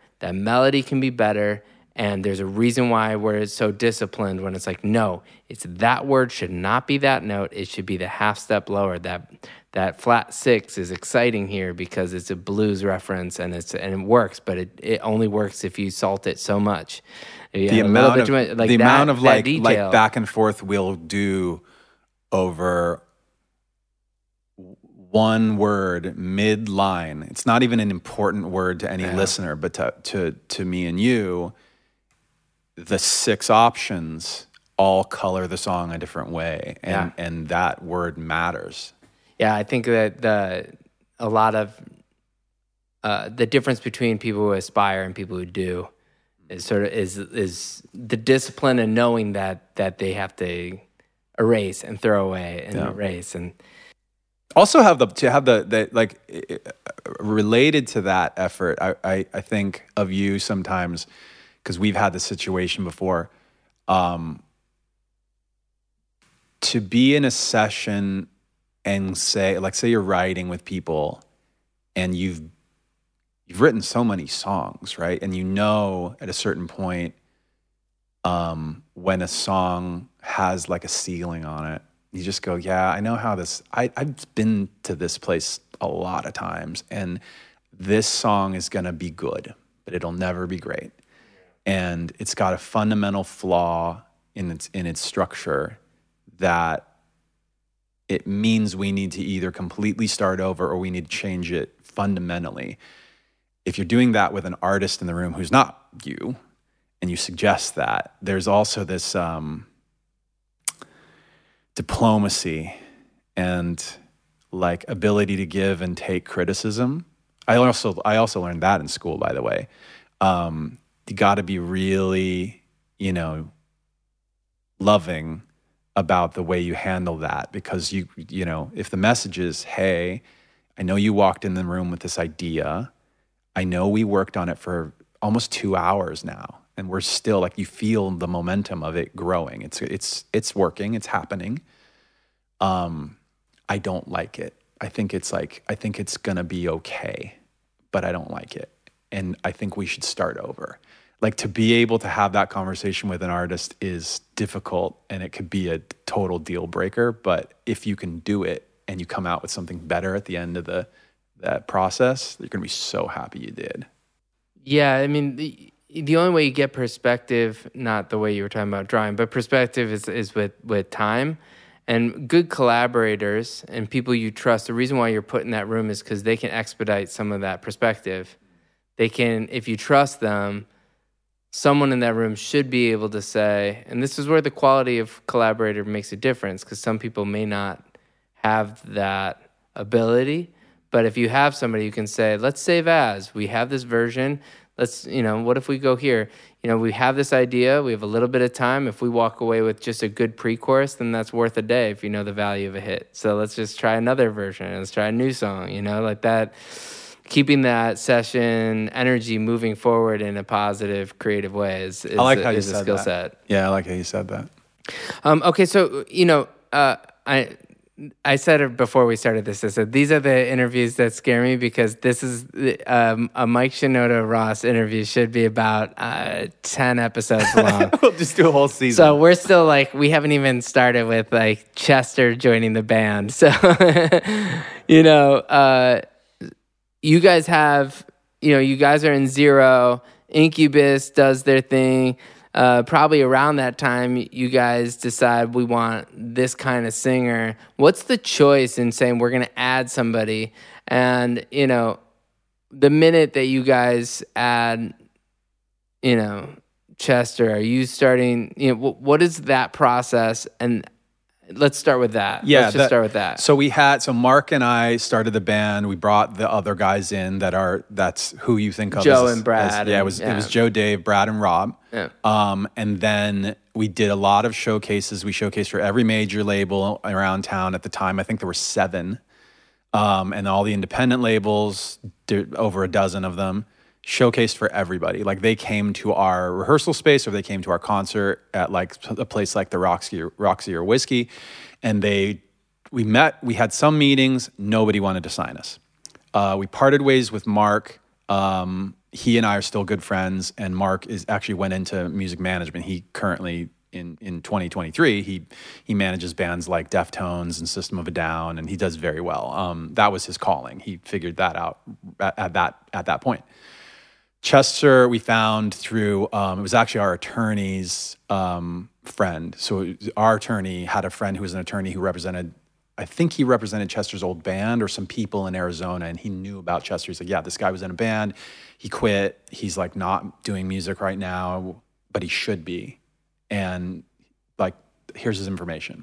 Speaker 1: And there's a reason why we're so disciplined when it's like, no, it's that word should not be that note. It should be the half step lower. That flat six is exciting here because it's a blues reference and it works, but it only works if you salt it so much.
Speaker 2: The amount of back and forth we'll do over one word mid-line. It's not even an important word to any listener, but to me and you, the 6 options all color the song a different way, and that word matters.
Speaker 1: Yeah, I think that a lot of the difference between people who aspire and people who do is the discipline and knowing that they have to erase and throw away and erase, and
Speaker 2: also related to that effort. I think of you sometimes, because we've had this situation before, to be in a session and say you're writing with people and you've written so many songs, right? And you know at a certain point when a song has like a ceiling on it, you just go, yeah, I know how this, I've been to this place a lot of times, and this song is gonna be good, but it'll never be great. And it's got a fundamental flaw in its structure that it means we need to either completely start over or we need to change it fundamentally. If you're doing that with an artist in the room who's not you, and you suggest that, there's also this diplomacy and like ability to give and take criticism. I also learned that in school, by the way. You got to be really, loving about the way you handle that, because if the message is, hey, I know you walked in the room with this idea, I know we worked on it for almost 2 hours now, and we're still like, you feel the momentum of it growing. It's working, it's happening. I don't like it. I think it's gonna be okay, but I don't like it. And I think we should start over. Like, to be able to have that conversation with an artist is difficult, and it could be a total deal breaker. But if you can do it and you come out with something better at the end of that process, you're gonna be so happy you did.
Speaker 1: Yeah, I mean, the only way you get perspective, not the way you were talking about drawing, but perspective is with time. And good collaborators and people you trust, the reason why you're put in that room is because they can expedite some of that perspective. They can, if you trust them, someone in that room should be able to say, and this is where the quality of collaborator makes a difference, because some people may not have that ability. But if you have somebody who can say, let's save as, we have this version, let's, what if we go here? We have this idea, we have a little bit of time. If we walk away with just a good pre-chorus, then that's worth a day if you know the value of a hit. So let's just try another version. Let's try a new song, like that. Keeping that session energy moving forward in a positive, creative way is
Speaker 2: I like how you
Speaker 1: a
Speaker 2: said
Speaker 1: skill
Speaker 2: that.
Speaker 1: set.
Speaker 2: Yeah, I like how you said that.
Speaker 1: Okay, so, I said it before we started this. I said, these are the interviews that scare me, because this is a Mike Shinoda Ross interview should be about 10 episodes long.
Speaker 2: We'll just do a whole season.
Speaker 1: So we're still we haven't even started with Chester joining the band. So, you guys have, you guys are in Zero. Incubus does their thing. Probably around that time, you guys decide we want this kind of singer. What's the choice in saying we're going to add somebody? And, the minute that you guys add, Chester, are you starting, what is that process? And let's start with that.
Speaker 2: Yeah,
Speaker 1: let's just start with that.
Speaker 2: So Mark and I started the band. We brought the other guys in that's who you think of
Speaker 1: Joe
Speaker 2: as,
Speaker 1: and Brad.
Speaker 2: it was Joe, Dave, Brad, and Rob.
Speaker 1: Yeah.
Speaker 2: And then we did a lot of showcases. We showcased for every major label around town at the time. I think there were 7. And all the independent labels, over a dozen of them, showcased for everybody. Like, they came to our rehearsal space, or they came to our concert at a place like the Roxy or Whiskey, and we met. We had some meetings. Nobody wanted to sign us. We parted ways with Mark. He and I are still good friends, and Mark actually went into music management. He currently in 2023 he manages bands like Deftones and System of a Down, and he does very well. That was his calling. He figured that out at that point. Chester, we found through, it was actually our attorney's friend. So our attorney had a friend who was an attorney who represented Chester's old band or some people in Arizona, and he knew about Chester. He's like, yeah, this guy was in a band. He quit. He's not doing music right now, but he should be. And here's his information.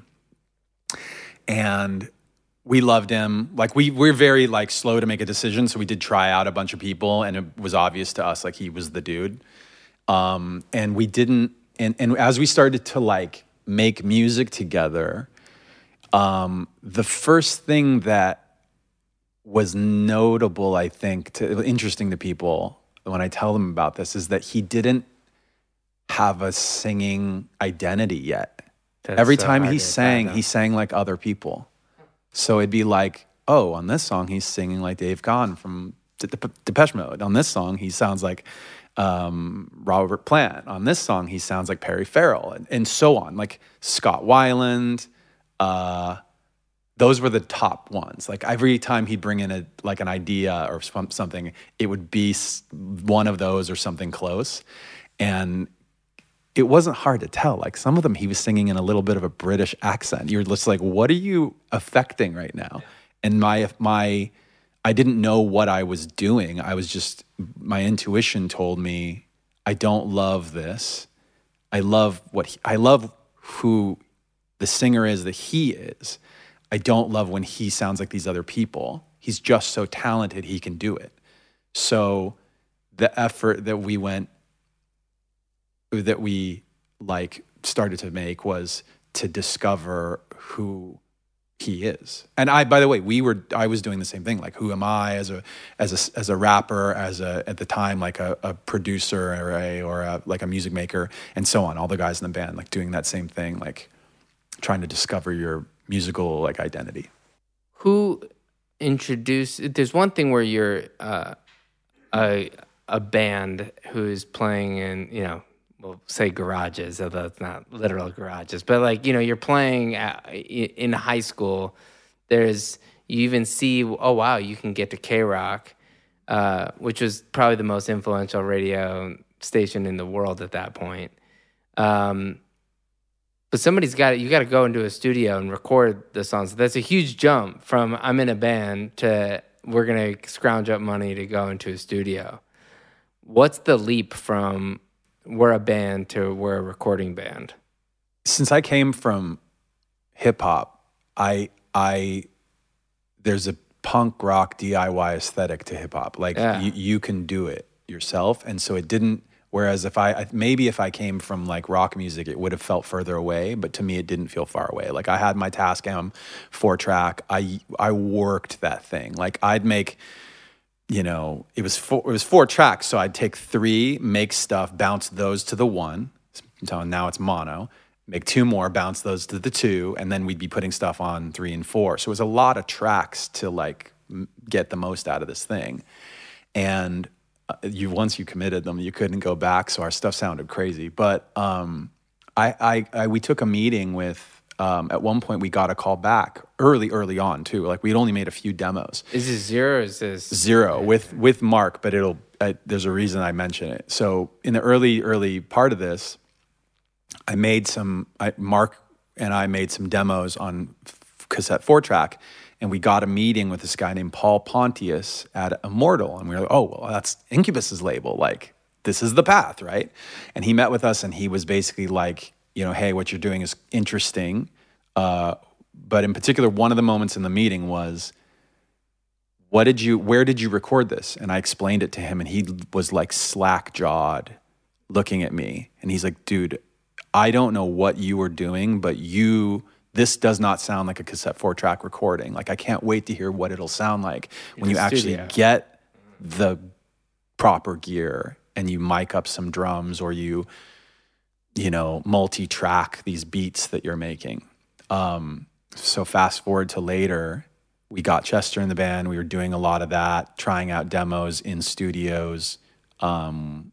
Speaker 2: And we loved him. We're very slow to make a decision. So we did try out a bunch of people, and it was obvious to us he was the dude. And we didn't. And as we started to make music together, the first thing that was notable, I think, interesting to people when I tell them about this, is that he didn't have a singing identity yet. Every time he sang like other people. So it'd be on this song, he's singing like Dave Gahan from Depeche Mode. On this song, he sounds like Robert Plant. On this song, he sounds like Perry Farrell, and so on. Scott Weiland. Those were the top ones. Every time he'd bring in an idea or something, it would be one of those or something close. And it wasn't hard to tell. Some of them he was singing in a little bit of a British accent. You're just what are you affecting right now? And I didn't know what I was doing. I was just, my intuition told me, I don't love this. I love who the singer is that he is. I don't love when he sounds like these other people. He's just so talented, he can do it. So the effort that we started to make was to discover who he is. And by the way, I was doing the same thing. Like, who am I as a rapper, at the time, like a producer or like a music maker and so on. All the guys in the band, like doing that same thing, like trying to discover your musical like identity.
Speaker 1: Who introduced, there's one thing where you're a band who's playing in, we'll say garages, although it's not literal garages, but like, you're playing in high school. You even see, oh wow, you can get to K-Rock, which was probably the most influential radio station in the world at that point. But you got to go into a studio and record the songs. That's a huge jump from I'm in a band to we're going to scrounge up money to go into a studio. What's the leap from we're a band to we're a recording band?
Speaker 2: Since I came from hip hop, there's a punk rock DIY aesthetic to hip hop. Like you can do it yourself. And so it didn't, whereas if I came from like rock music, it would have felt further away, but to me it didn't feel far away. Like I had my Tascam 4-track. I worked that thing. Like I'd make, it was 4 tracks, so I'd take 3, make stuff, bounce those to the 1. So now it's mono. Make 2 more, bounce those to the 2, and then we'd be putting stuff on 3 and 4. So it was a lot of tracks to like get the most out of this thing. And once you committed them, you couldn't go back. So our stuff sounded crazy. But we took a meeting with. At one point, we got a call back early on too. Like we'd only made a few demos.
Speaker 1: Is this 0 or is this
Speaker 2: 0 with Mark? But there's a reason I mention it. So in the early part of this, Mark and I made some demos on cassette 4-track, and we got a meeting with this guy named Paul Pontius at Immortal, and we were like, oh well, that's Incubus's label. Like this is the path, right? And he met with us, and he was basically like, hey, what you're doing is interesting. But in particular, one of the moments in the meeting was, where did you record this? And I explained it to him, and he was like slack-jawed looking at me. And he's like, dude, I don't know what you were doing, but this does not sound like a cassette 4-track recording. Like, I can't wait to hear what it'll sound like when you actually get the proper gear and you mic up some drums or you multi-track these beats that you're making. So fast forward to later, we got Chester in the band. We were doing a lot of that, trying out demos in studios. And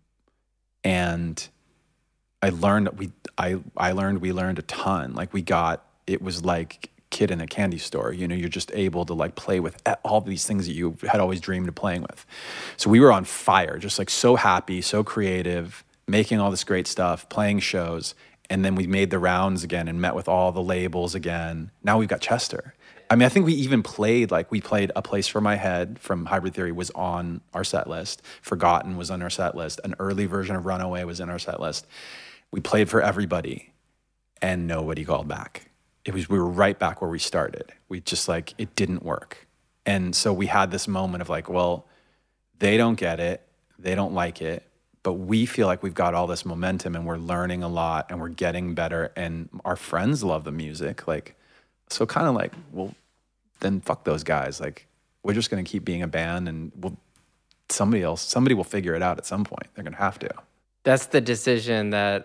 Speaker 2: I learned we learned a ton. Like it was like kid in a candy store. You're just able to like play with all these things that you had always dreamed of playing with. So we were on fire, just like so happy, so creative, making all this great stuff, playing shows, and then we made the rounds again and met with all the labels again. Now we've got Chester. I mean, I think we even played A Place for My Head from Hybrid Theory was on our set list. Forgotten was on our set list. An early version of Runaway was in our set list. We played for everybody, and nobody called back. We were right back where we started. We just like, it didn't work. And so we had this moment of like, well, they don't get it. They don't like it. But we feel like we've got all this momentum and we're learning a lot and we're getting better and our friends love the music. Like, so kind of like, well, then fuck those guys. Like, we're just going to keep being a band and somebody will figure it out at some point. They're going to have to.
Speaker 1: That's the decision that,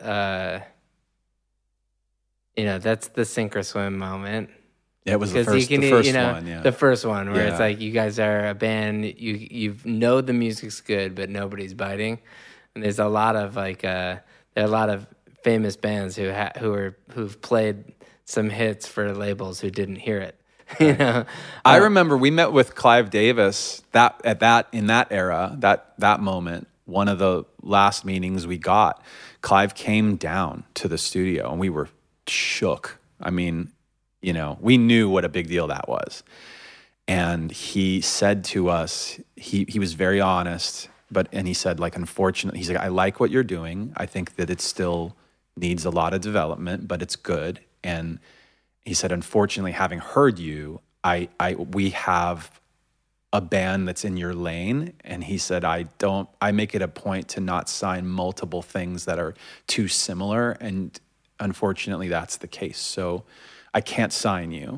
Speaker 1: that's the sink or swim moment.
Speaker 2: Yeah, it was the first one, yeah.
Speaker 1: The first one where it's like, you guys are a band, you know the music's good, but nobody's biting. And there's a lot of there are a lot of famous bands who've played some hits for labels who didn't hear it.
Speaker 2: I remember we met with Clive Davis in that era, that moment. One of the last meetings we got, Clive came down to the studio and we were shook. I mean, we knew what a big deal that was. And he said to us, he was very honest. And he said, like, unfortunately, he's like, I like what you're doing. I think that it still needs a lot of development, but it's good. And he said, unfortunately, having heard you, we have a band that's in your lane. And he said, I make it a point to not sign multiple things that are too similar. And unfortunately, that's the case. So I can't sign you,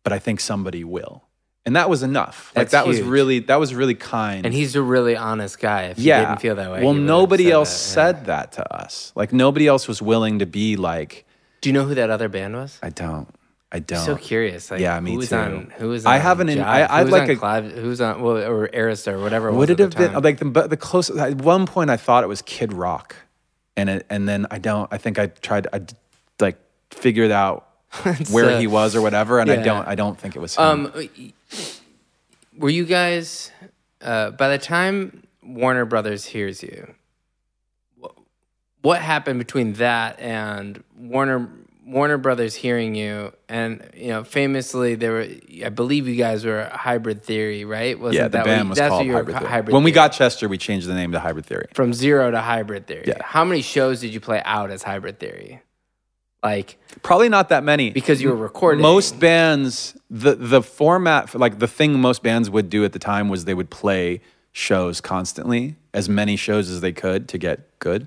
Speaker 2: but I think somebody will. And that was enough. Like
Speaker 1: That's
Speaker 2: that
Speaker 1: huge.
Speaker 2: was really kind.
Speaker 1: And he's a really honest guy. If he didn't feel that way,
Speaker 2: Well,
Speaker 1: he would've
Speaker 2: nobody
Speaker 1: said
Speaker 2: else
Speaker 1: that,
Speaker 2: said that to us. Like nobody else was willing to be like,
Speaker 1: Do you know who that other band was?
Speaker 2: I don't.
Speaker 1: So curious. Like,
Speaker 2: Yeah, me
Speaker 1: who was
Speaker 2: too.
Speaker 1: Who was
Speaker 2: I
Speaker 1: on
Speaker 2: haven't.
Speaker 1: Jive?
Speaker 2: I'd
Speaker 1: Who was
Speaker 2: like
Speaker 1: on Clive, who was on or Arista or whatever. It was
Speaker 2: Would it
Speaker 1: at
Speaker 2: have
Speaker 1: the
Speaker 2: been
Speaker 1: time.
Speaker 2: like the closest? At one point, I thought it was Kid Rock, and then I don't. I think I tried. I like figured out where he was or whatever, and
Speaker 1: yeah.
Speaker 2: I don't think it was him.
Speaker 1: Were you guys by the time Warner Brothers hears you? What happened between that and Warner Brothers hearing you? And famously, I believe you guys were Hybrid Theory, right?
Speaker 2: The band was called Hybrid Theory. When we got Chester, we changed the name to Hybrid Theory.
Speaker 1: From Zero to Hybrid Theory.
Speaker 2: Yeah.
Speaker 1: How many shows did you play out as Hybrid Theory? Like,
Speaker 2: probably not that many
Speaker 1: because you were recording.
Speaker 2: Most bands, the format, like the thing most bands would do at the time was they would play shows constantly, as many shows as they could to get good.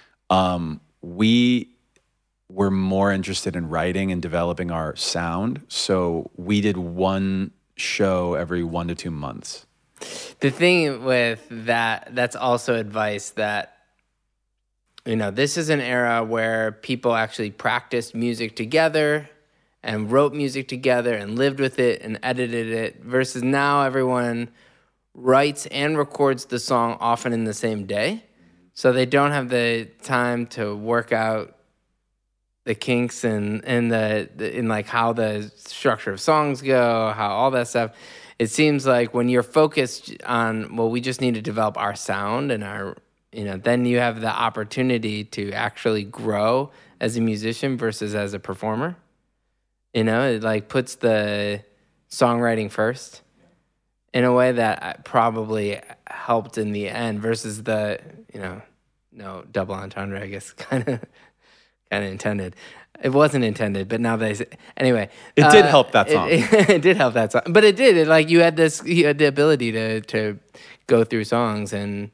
Speaker 2: We were more interested in writing and developing our sound, so we did one show every 1 to 2 months.
Speaker 1: The thing with that's also advice that, this is an era where people actually practiced music together and wrote music together and lived with it and edited it, versus now everyone writes and records the song often in the same day. So they don't have the time to work out the kinks and in like how the structure of songs go, how all that stuff. It seems like when you're focused on, we just need to develop our sound and our, then you have the opportunity to actually grow as a musician versus as a performer. It like puts the songwriting first in a way that probably helped in the end versus the, no double entendre, I guess, kind of intended. It wasn't intended, but now anyway.
Speaker 2: It did help that song.
Speaker 1: It did help that song, but it did. You had the ability to go through songs and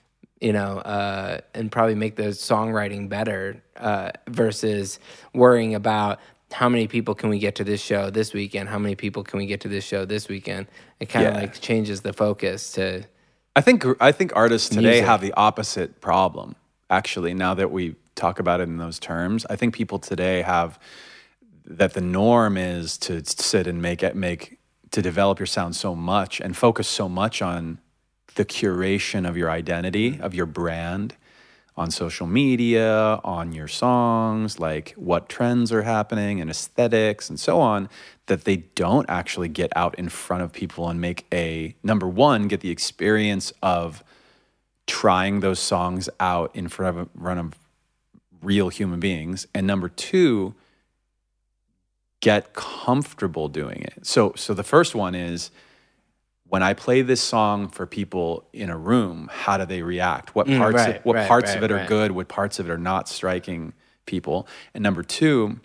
Speaker 1: and probably make the songwriting better versus worrying about how many people can we get to this show this weekend? How many people can we get to this show this weekend? It kind of changes the focus to.
Speaker 2: I think artists today
Speaker 1: music.
Speaker 2: have the opposite problem. Actually, now that we talk about it in those terms, I think people today have that the norm is to sit and to develop your sound so much and focus so much on the curation of your identity, of your brand, on social media, on your songs, like what trends are happening and aesthetics and so on, that they don't actually get out in front of people and number one, get the experience of trying those songs out in front of real human beings, and number two, get comfortable doing it. So the first one is, when I play this song for people in a room, how do they react? What parts of it are good? What parts of it are not striking people? And number two,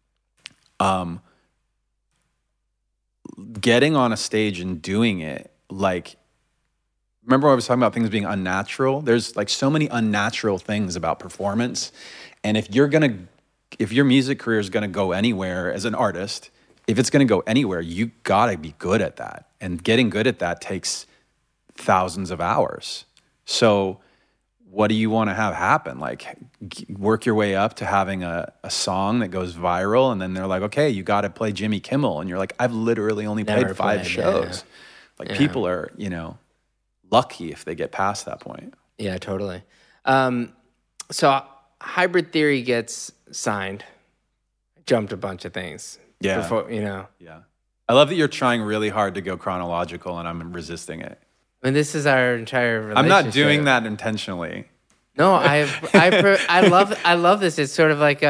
Speaker 2: getting on a stage and doing it, like, remember when I was talking about things being unnatural? There's like so many unnatural things about performance. And if your music career is gonna go anywhere as an artist, if it's gonna go anywhere, you gotta be good at that. And getting good at that takes thousands of hours. So what do you want to have happen? Like, work your way up to having a song that goes viral, and then they're like, okay, you got to play Jimmy Kimmel. And you're like, I've literally only played 5 shows. Yeah. Like, people are, lucky if they get past that point.
Speaker 1: Yeah, totally. So Hybrid Theory gets signed. Jumped a bunch of things.
Speaker 2: Yeah.
Speaker 1: Before,
Speaker 2: Yeah. I love that you're trying really hard to go chronological, and I'm resisting it.
Speaker 1: I mean, this is our entire relationship.
Speaker 2: I'm not doing that intentionally.
Speaker 1: No, I love this. It's sort of like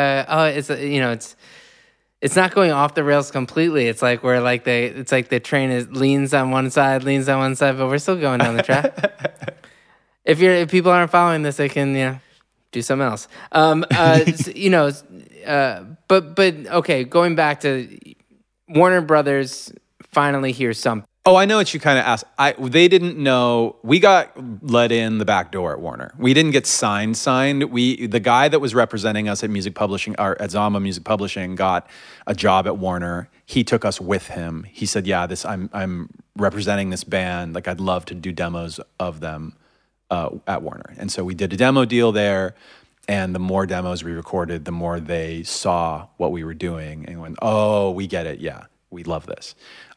Speaker 1: it's not going off the rails completely. It's like the train leans on one side, but we're still going down the track. If people aren't following this, they can do something else. But okay, going back to Warner Brothers finally hears something.
Speaker 2: Oh, I know what you kind of asked. They didn't know. We got let in the back door at Warner. We didn't get signed. The guy that was representing us at music publishing, or at Zomba Music Publishing, got a job at Warner. he took us with him. He said, yeah, I'm representing this band. Like, I'd love to do demos of them at Warner. And so we did a demo deal there. And the more demos we recorded, the more they saw what we were doing and went, oh, we get it. Yeah, we love this.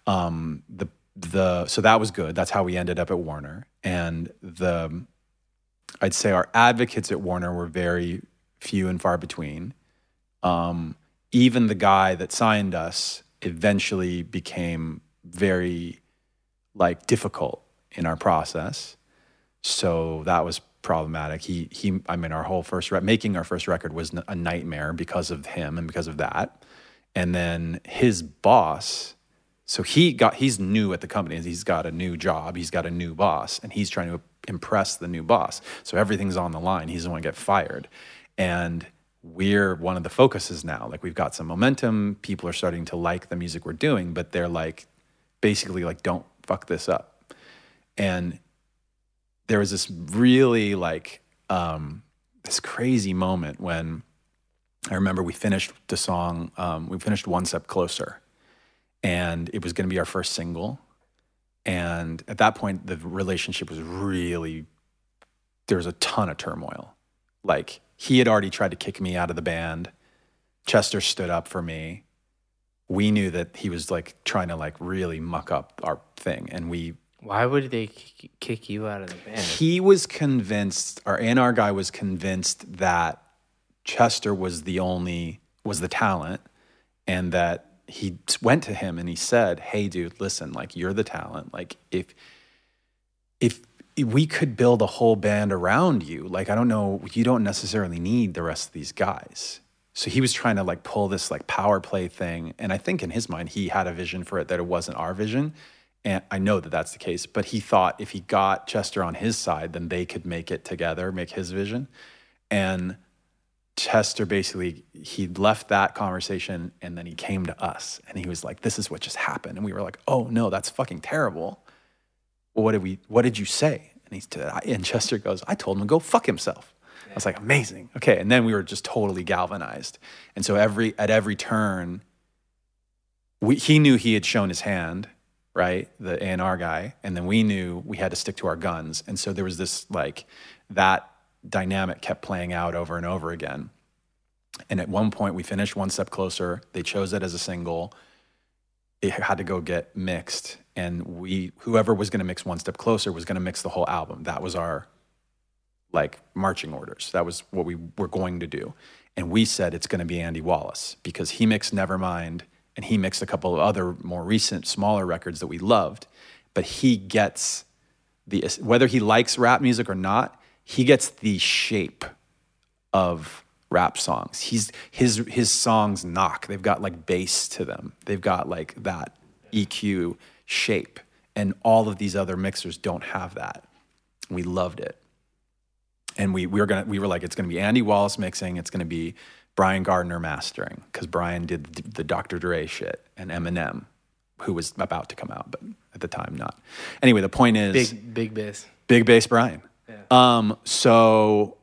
Speaker 2: So that was good. That's how we ended up at Warner. And I'd say our advocates at Warner were very few and far between. Even the guy that signed us eventually became very difficult in our process. So that was problematic. Our whole making our first record was a nightmare because of him and because of that. And then his boss, so he's new at the company. He's got a new job. He's got a new boss, and he's trying to impress the new boss. So everything's on the line. He doesn't want to get fired. And we're one of the focuses now. Like, we've got some momentum. People are starting to like the music we're doing, but they're basically don't fuck this up. And there was this really this crazy moment when I remember we finished the song, we finished One Step Closer, and it was going to be our first single. And at that point, the relationship was there was a ton of turmoil. He had already tried to kick me out of the band. Chester stood up for me. We knew that he was trying to really muck up our thing. And
Speaker 1: why would they kick you out of the band?
Speaker 2: He was convinced, our A&R guy was convinced that Chester was the talent, and that he went to him and he said, hey dude, listen, you're the talent. If we could build a whole band around you, I don't know, you don't necessarily need the rest of these guys. So he was trying to pull this power play thing. And I think in his mind, he had a vision for it that it wasn't our vision. And I know that that's the case, but he thought if he got Chester on his side, then they could make it together, make his vision. And Chester basically, he left that conversation and then he came to us and he was like, this is what just happened. And we were like, oh no, that's fucking terrible. Well, what did you say? And Chester goes, I told him to go fuck himself. Yeah. I was like, amazing. Okay. And then we were just totally galvanized. And so at every turn, he knew he had shown his hand, right? The A&R guy. And then we knew we had to stick to our guns. And so there was this that dynamic kept playing out over and over again. And at one point we finished One Step Closer. They chose it as a single. It had to go get mixed. And whoever was going to mix One Step Closer was going to mix the whole album. That was our marching orders. That was what we were going to do. And we said it's going to be Andy Wallace because he mixed Nevermind and he mixed a couple of other more recent, smaller records that we loved. But he gets whether he likes rap music or not, he gets the shape of rap songs. His songs knock. They've got bass to them. They've got that EQ shape. And all of these other mixers don't have that. We loved it. And we were like, it's gonna be Andy Wallace mixing, it's gonna be Brian Gardner mastering, because Brian did the Dr. Dre shit, and Eminem, who was about to come out, but at the time not. Anyway, the point is
Speaker 1: big bass.
Speaker 2: Big bass Brian. Yeah. So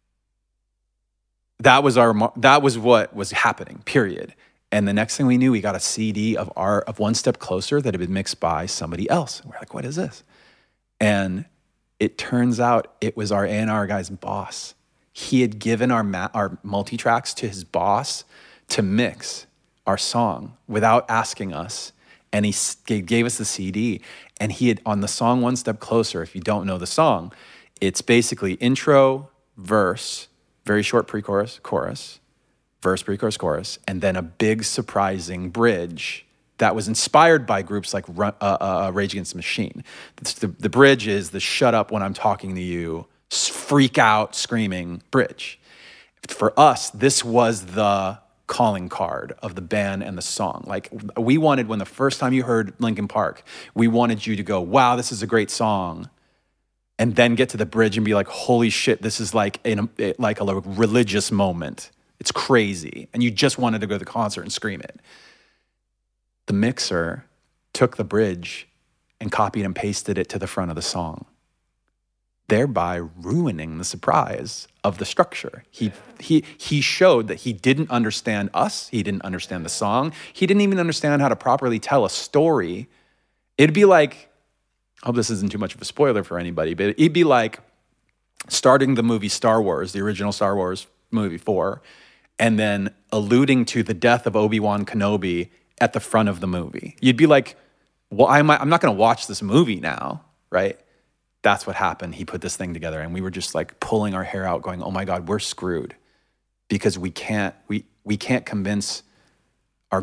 Speaker 2: that was what was happening, period. And the next thing we knew, we got a CD of One Step Closer that had been mixed by somebody else. And we're like, what is this? And it turns out it was our A&R guy's boss. He had given our multi-tracks to his boss to mix our song without asking us. And he gave us the CD. And he had, on the song One Step Closer, if you don't know the song, it's basically intro, verse, very short pre-chorus, chorus, verse, pre-chorus, chorus, and then a big surprising bridge that was inspired by groups like Rage Against the Machine. The bridge is the shut up when I'm talking to you, freak out, screaming bridge. For us, this was the calling card of the band and the song. We wanted, when the first time you heard Linkin Park, we wanted you to go, wow, this is a great song. And then get to the bridge and be like, holy shit, this is like a religious moment. It's crazy. And you just wanted to go to the concert and scream it. The mixer took the bridge and copied and pasted it to the front of the song. thereby ruining the surprise of the structure. He showed that he didn't understand us. He didn't understand the song. He didn't even understand how to properly tell a story. It'd be like, I hope this isn't too much of a spoiler for anybody, but it'd be like starting the movie Star Wars, the original Star Wars movie 4, and then alluding to the death of Obi-Wan Kenobi at the front of the movie. You'd be like, well, I'm not going to watch this movie now, right? That's what happened. He put this thing together, and we were just like pulling our hair out going, oh my God, we're screwed, because we can't convince our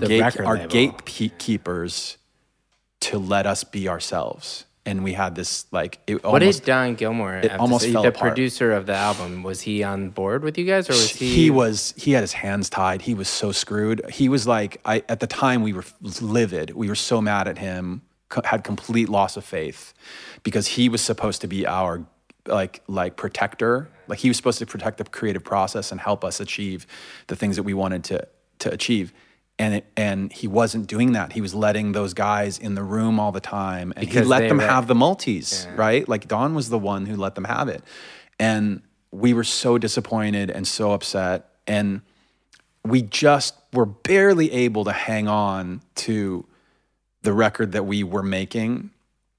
Speaker 2: gatekeepers to let us be ourselves. And we had this like,
Speaker 1: what did Don Gilmore have
Speaker 2: almost
Speaker 1: to say?
Speaker 2: fell
Speaker 1: The
Speaker 2: apart.
Speaker 1: Producer of the album, was he on board with you guys, or was he?
Speaker 2: He had his hands tied. He was so screwed. He was like, at the time we were livid. We were so mad at him, had complete loss of faith, because he was supposed to be our like protector. Like he was supposed to protect the creative process and help us achieve the things that we wanted to achieve. And he wasn't doing that. He was letting those guys in the room all the time, and he let them have the multis, right? Like Don was the one who let them have it. And we were so disappointed and so upset, and we just were barely able to hang on to the record that we were making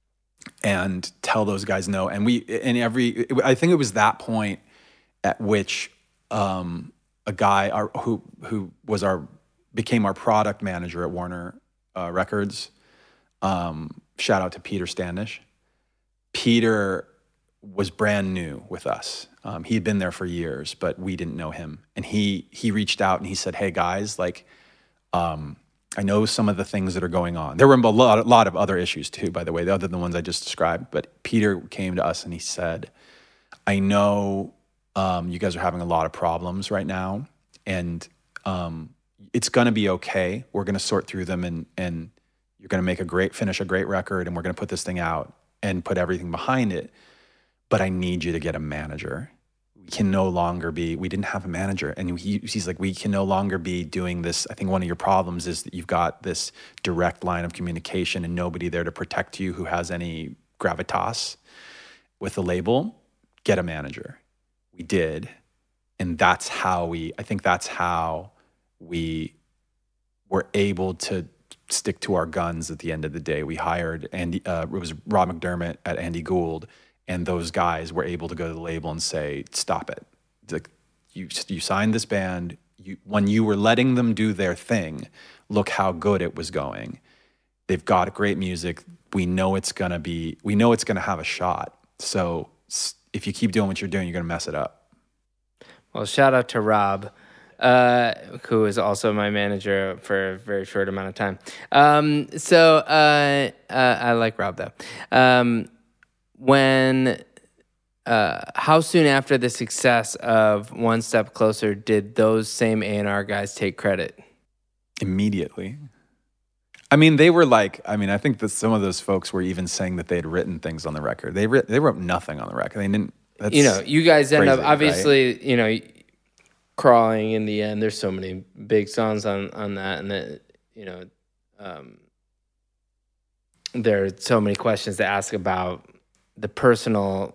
Speaker 2: and tell those guys no. And I think it was that point at which a guy who became our product manager at Warner Records. Shout out to Peter Standish. Peter was brand new with us. He had been there for years, but we didn't know him. And he reached out and he said, hey guys, like, I know some of the things that are going on. There were a lot of other issues too, by the way, other than the ones I just described. But Peter came to us and he said, I know you guys are having a lot of problems right now, and it's going to be okay. We're going to sort through them, and you're going to finish a great record, and we're going to put this thing out and put everything behind it. But I need you to get a manager. We didn't have a manager. And he's like, we can no longer be doing this. I think one of your problems is that you've got this direct line of communication and nobody there to protect you who has any gravitas with the label. Get a manager. We did. And I think that's how we were able to stick to our guns at the end of the day. We hired Andy, it was Rob McDermott at Andy Gould, and those guys were able to go to the label and say, stop it. Like, you signed this band, when you were letting them do their thing, look how good it was going. They've got great music. We know it's going to have a shot. So if you keep doing what you're doing, you're going to mess it up.
Speaker 1: Well, shout out to Rob, who is also my manager for a very short amount of time. I like Rob though. How soon after the success of One Step Closer did those same A&R guys take credit?
Speaker 2: Immediately. I mean, they were like, I think that some of those folks were even saying that they had written things on the record. They wrote nothing on the record. They didn't. That's
Speaker 1: you guys end
Speaker 2: crazy,
Speaker 1: up, obviously, right? Crawling in the end. There's so many big songs on that, and that, there are so many questions to ask about the personal,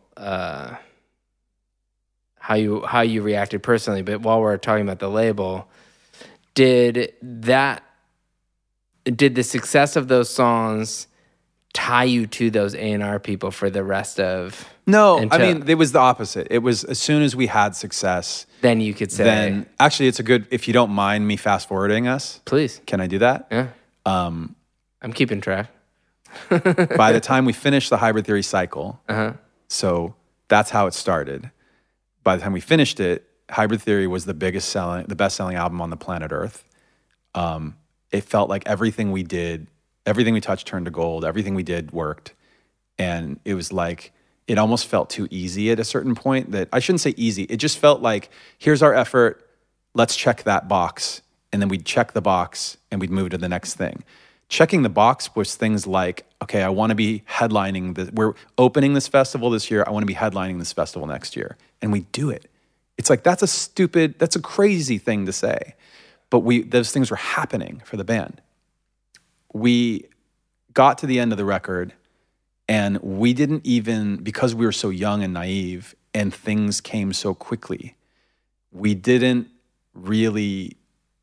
Speaker 1: how you reacted personally. But while we're talking about the label, did the success of those songs tie you to those A&R people for the rest of?
Speaker 2: No, it was the opposite. It was as soon as we had success,
Speaker 1: then you could say.
Speaker 2: Then actually, it's a good. If you don't mind me fast forwarding us,
Speaker 1: please.
Speaker 2: Can I do that?
Speaker 1: Yeah. I'm keeping track.
Speaker 2: By the time we finished the Hybrid Theory cycle, so that's how it started. By the time we finished it, Hybrid Theory was the best selling album on the planet Earth. It felt like everything we touched turned to gold. Everything we did worked, and it was like it almost felt too easy at a certain point. That I shouldn't say easy. It just felt like, here's our effort. Let's check that box, and then we'd check the box, and we'd move to the next thing. Checking the box was things like, okay, I want to be headlining we're opening this festival this year. I want to be headlining this festival next year. And we do it. It's like, that's a crazy thing to say. But those things were happening for the band. We got to the end of the record And we didn't even, because we were so young and naive and things came so quickly, we didn't really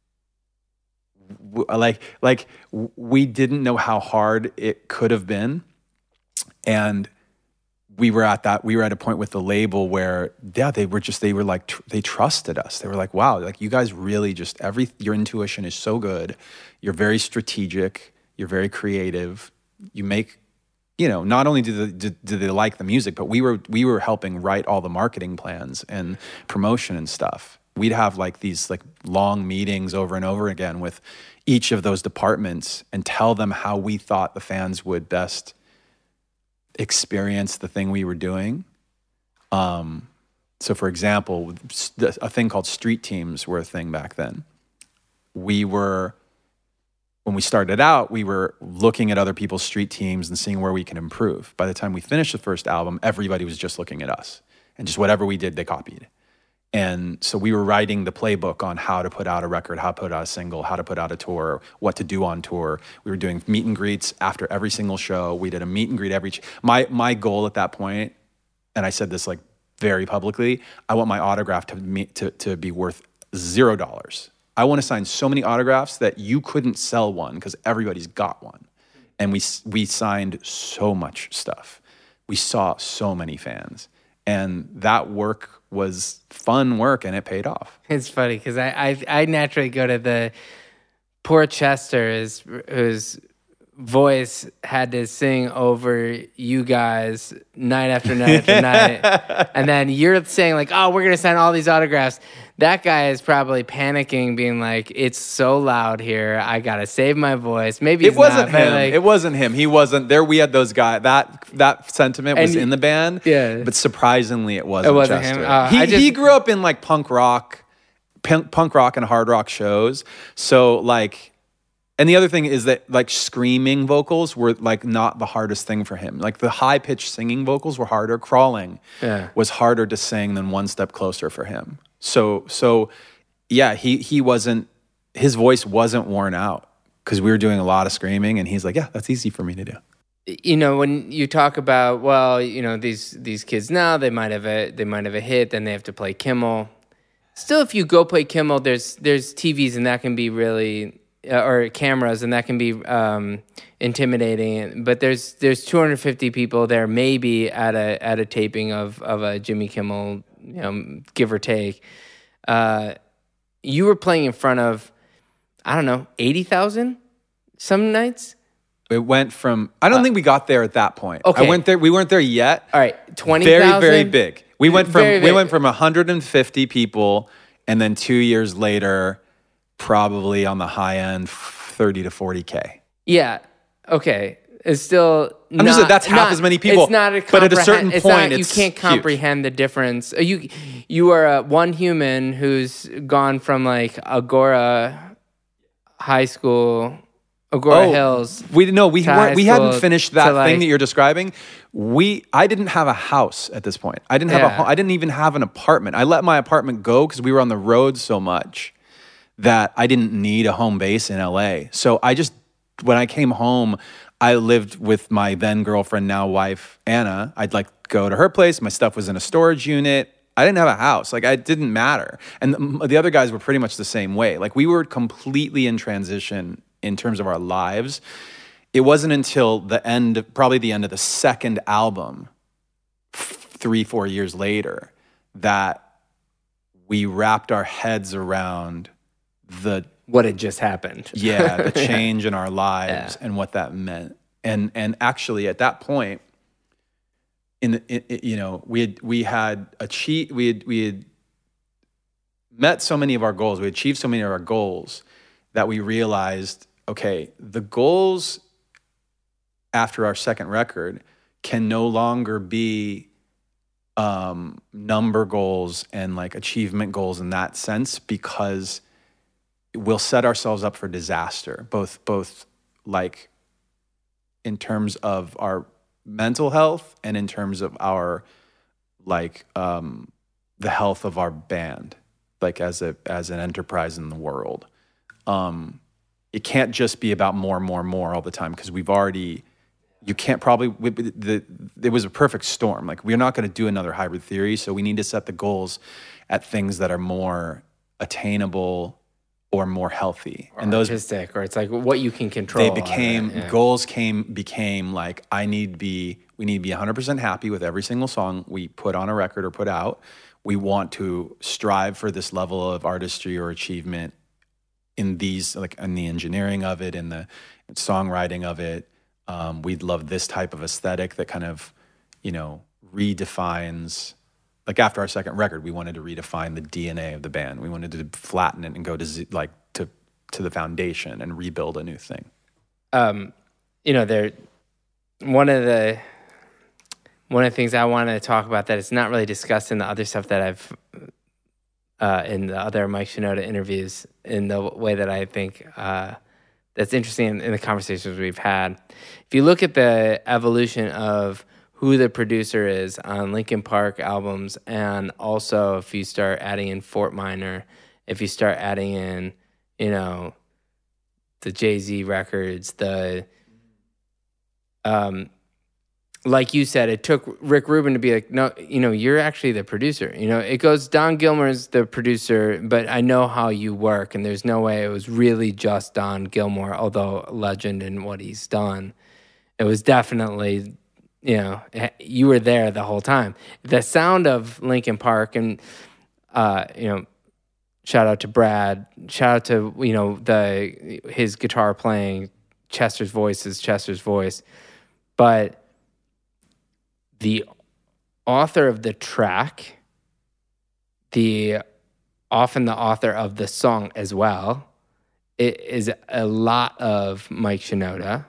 Speaker 2: we didn't know how hard it could have been. And we were at a point with the label where, they trusted us. They were like, wow, like you guys really just, your intuition is so good. You're very strategic. You're very creative. You make, not only do they like the music, but we were helping write all the marketing plans and promotion and stuff. We'd have like these like long meetings over and over again with each of those departments and tell them how we thought the fans would best experience the thing we were doing. So for example, a thing called street teams were a thing back then. When we started out, we were looking at other people's street teams and seeing where we can improve. By the time we finished the first album, everybody was just looking at us. And just whatever we did, they copied. And so we were writing the playbook on how to put out a record, how to put out a single, how to put out a tour, what to do on tour. We were doing meet and greets after every single show. We did a meet and greet my goal at that point, and I said this like very publicly, I want my autograph to be worth $0. I want to sign so many autographs that you couldn't sell one because everybody's got one. And we signed so much stuff. We saw so many fans. And that work was fun work, and it paid off.
Speaker 1: It's funny because I naturally go to the poor Chester, whose voice had to sing over you guys night after night after night. And then you're saying like, oh, we're going to sign all these autographs. That guy is probably panicking, being like, it's so loud here. I got to save my voice. Maybe
Speaker 2: it wasn't him. It wasn't him. He wasn't there. We had those guys. That sentiment was in the band.
Speaker 1: Yeah.
Speaker 2: But surprisingly, it wasn't Chester.
Speaker 1: Him.
Speaker 2: He grew up in like punk rock and hard rock shows. So like, and the other thing is that like screaming vocals were like not the hardest thing for him. Like the high pitched singing vocals were harder. Crawling was harder to sing than One Step Closer for him. So yeah, he wasn't, his voice wasn't worn out because we were doing a lot of screaming, and he's like, yeah, that's easy for me to do.
Speaker 1: When you talk about, well, these kids now, they might have a hit, then they have to play Kimmel. Still, if you go play Kimmel, there's TVs, and that can be really, or cameras, and that can be intimidating. But there's 250 people there, maybe at a taping of a Jimmy Kimmel, give or take. You were playing in front of, I don't know, 80,000 some nights?
Speaker 2: It went from, I don't think we got there at that point.
Speaker 1: Okay.
Speaker 2: We weren't there yet.
Speaker 1: All right, 20,000?
Speaker 2: Very, very big. We went from 150 people, and then 2 years later, probably on the high end, 30 to 40K.
Speaker 1: Yeah, okay. It's still
Speaker 2: I'm just saying that's half as many people.
Speaker 1: It's not
Speaker 2: but at a certain point,
Speaker 1: you can't comprehend the difference. You are one human who's gone from like Agora High School, Agora Hills.
Speaker 2: We hadn't finished that thing that you're describing. I didn't have a house at this point. I didn't even have an apartment. I let my apartment go because we were on the road so much that I didn't need a home base in LA. So when I came home, I lived with my then girlfriend, now wife, Anna. I'd like go to her place. My stuff was in a storage unit. I didn't have a house. Like, it didn't matter. And the other guys were pretty much the same way. Like, we were completely in transition in terms of our lives. It wasn't until probably the end of the second album, 3-4 years later, that we wrapped our heads around
Speaker 1: what had just happened.
Speaker 2: Yeah, the change in our lives and what that meant. And actually at that point, we had met so many of our goals. We achieved so many of our goals that we realized, okay, the goals after our second record can no longer be number goals and like achievement goals in that sense, because we'll set ourselves up for disaster, both like in terms of our mental health and in terms of our like the health of our band, like as an enterprise in the world. It can't just be about more all the time, because we've already you can't probably, it was a perfect storm. Like, we're not going to do another Hybrid Theory, so we need to set the goals at things that are more attainable or more healthy.
Speaker 1: Or
Speaker 2: and those
Speaker 1: artistic, or it's like what you can control.
Speaker 2: they became goals became like, we need to be 100% happy with every single song we put on a record or put out. We want to strive for this level of artistry or achievement in these, like, in the engineering of it, in the songwriting of it. We'd love this type of aesthetic that kind of, redefines. Like, after our second record, we wanted to redefine the DNA of the band. We wanted to flatten it and go to the foundation and rebuild a new thing.
Speaker 1: One of the things I want to talk about that is not really discussed in the other stuff that I've in the other Mike Shinoda interviews, in the way that I think that's interesting in the conversations we've had. If you look at the evolution of who the producer is on Linkin Park albums, and also if you start adding in Fort Minor, if you start adding in, the Jay-Z records, like you said, it took Rick Rubin to be like, no, you're actually the producer. It goes, Don Gilmour's the producer, but I know how you work, and there's no way it was really just Don Gilmour, although a legend in what he's done. It was definitely, you were there the whole time. The sound of Linkin Park, and, shout out to Brad, shout out to, his guitar playing, Chester's voice is Chester's voice, but the author of the track, often the author of the song as well, it is a lot of Mike Shinoda.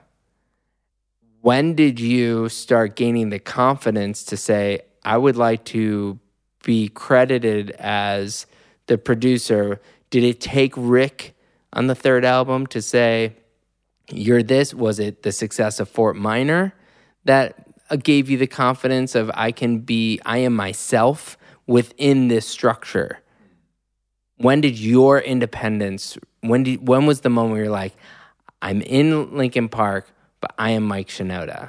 Speaker 1: When did you start gaining the confidence to say, I would like to be credited as the producer? Did it take Rick on the third album to say, you're this? Was it the success of Fort Minor that gave you the confidence of, I am myself within this structure? When did your independence, when was the moment where you're like, I'm in Linkin Park, but I am Mike Shinoda?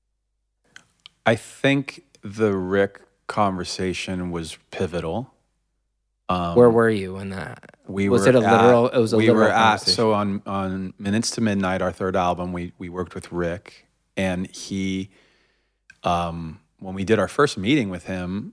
Speaker 2: I think the Rick conversation was pivotal.
Speaker 1: Where were you when that?
Speaker 2: We
Speaker 1: was
Speaker 2: were
Speaker 1: it a literal? It was a
Speaker 2: we
Speaker 1: literal
Speaker 2: were at
Speaker 1: conversation.
Speaker 2: So on Minutes to Midnight, our third album, we worked with Rick, and he, when we did our first meeting with him,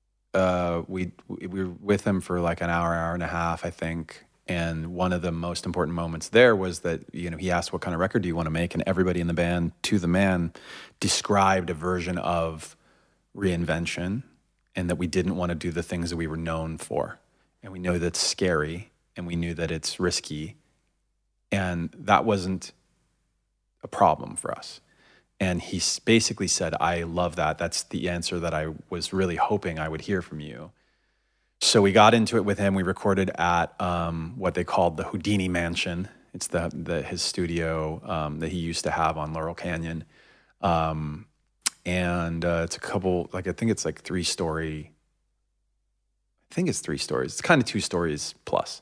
Speaker 2: we were with him for like an hour and a half, I think. And one of the most important moments there was that, he asked, what kind of record do you want to make? And everybody in the band, to the man, described a version of reinvention, and that we didn't want to do the things that we were known for. And we know that's scary, and we knew that it's risky. And that wasn't a problem for us. And he basically said, I love that. That's the answer that I was really hoping I would hear from you. So we got into it with him. We recorded at what they called the Houdini Mansion. It's his studio that he used to have on Laurel Canyon. And it's a couple, I think it's like 3-story. I think it's 3 stories. It's kind of 2 stories plus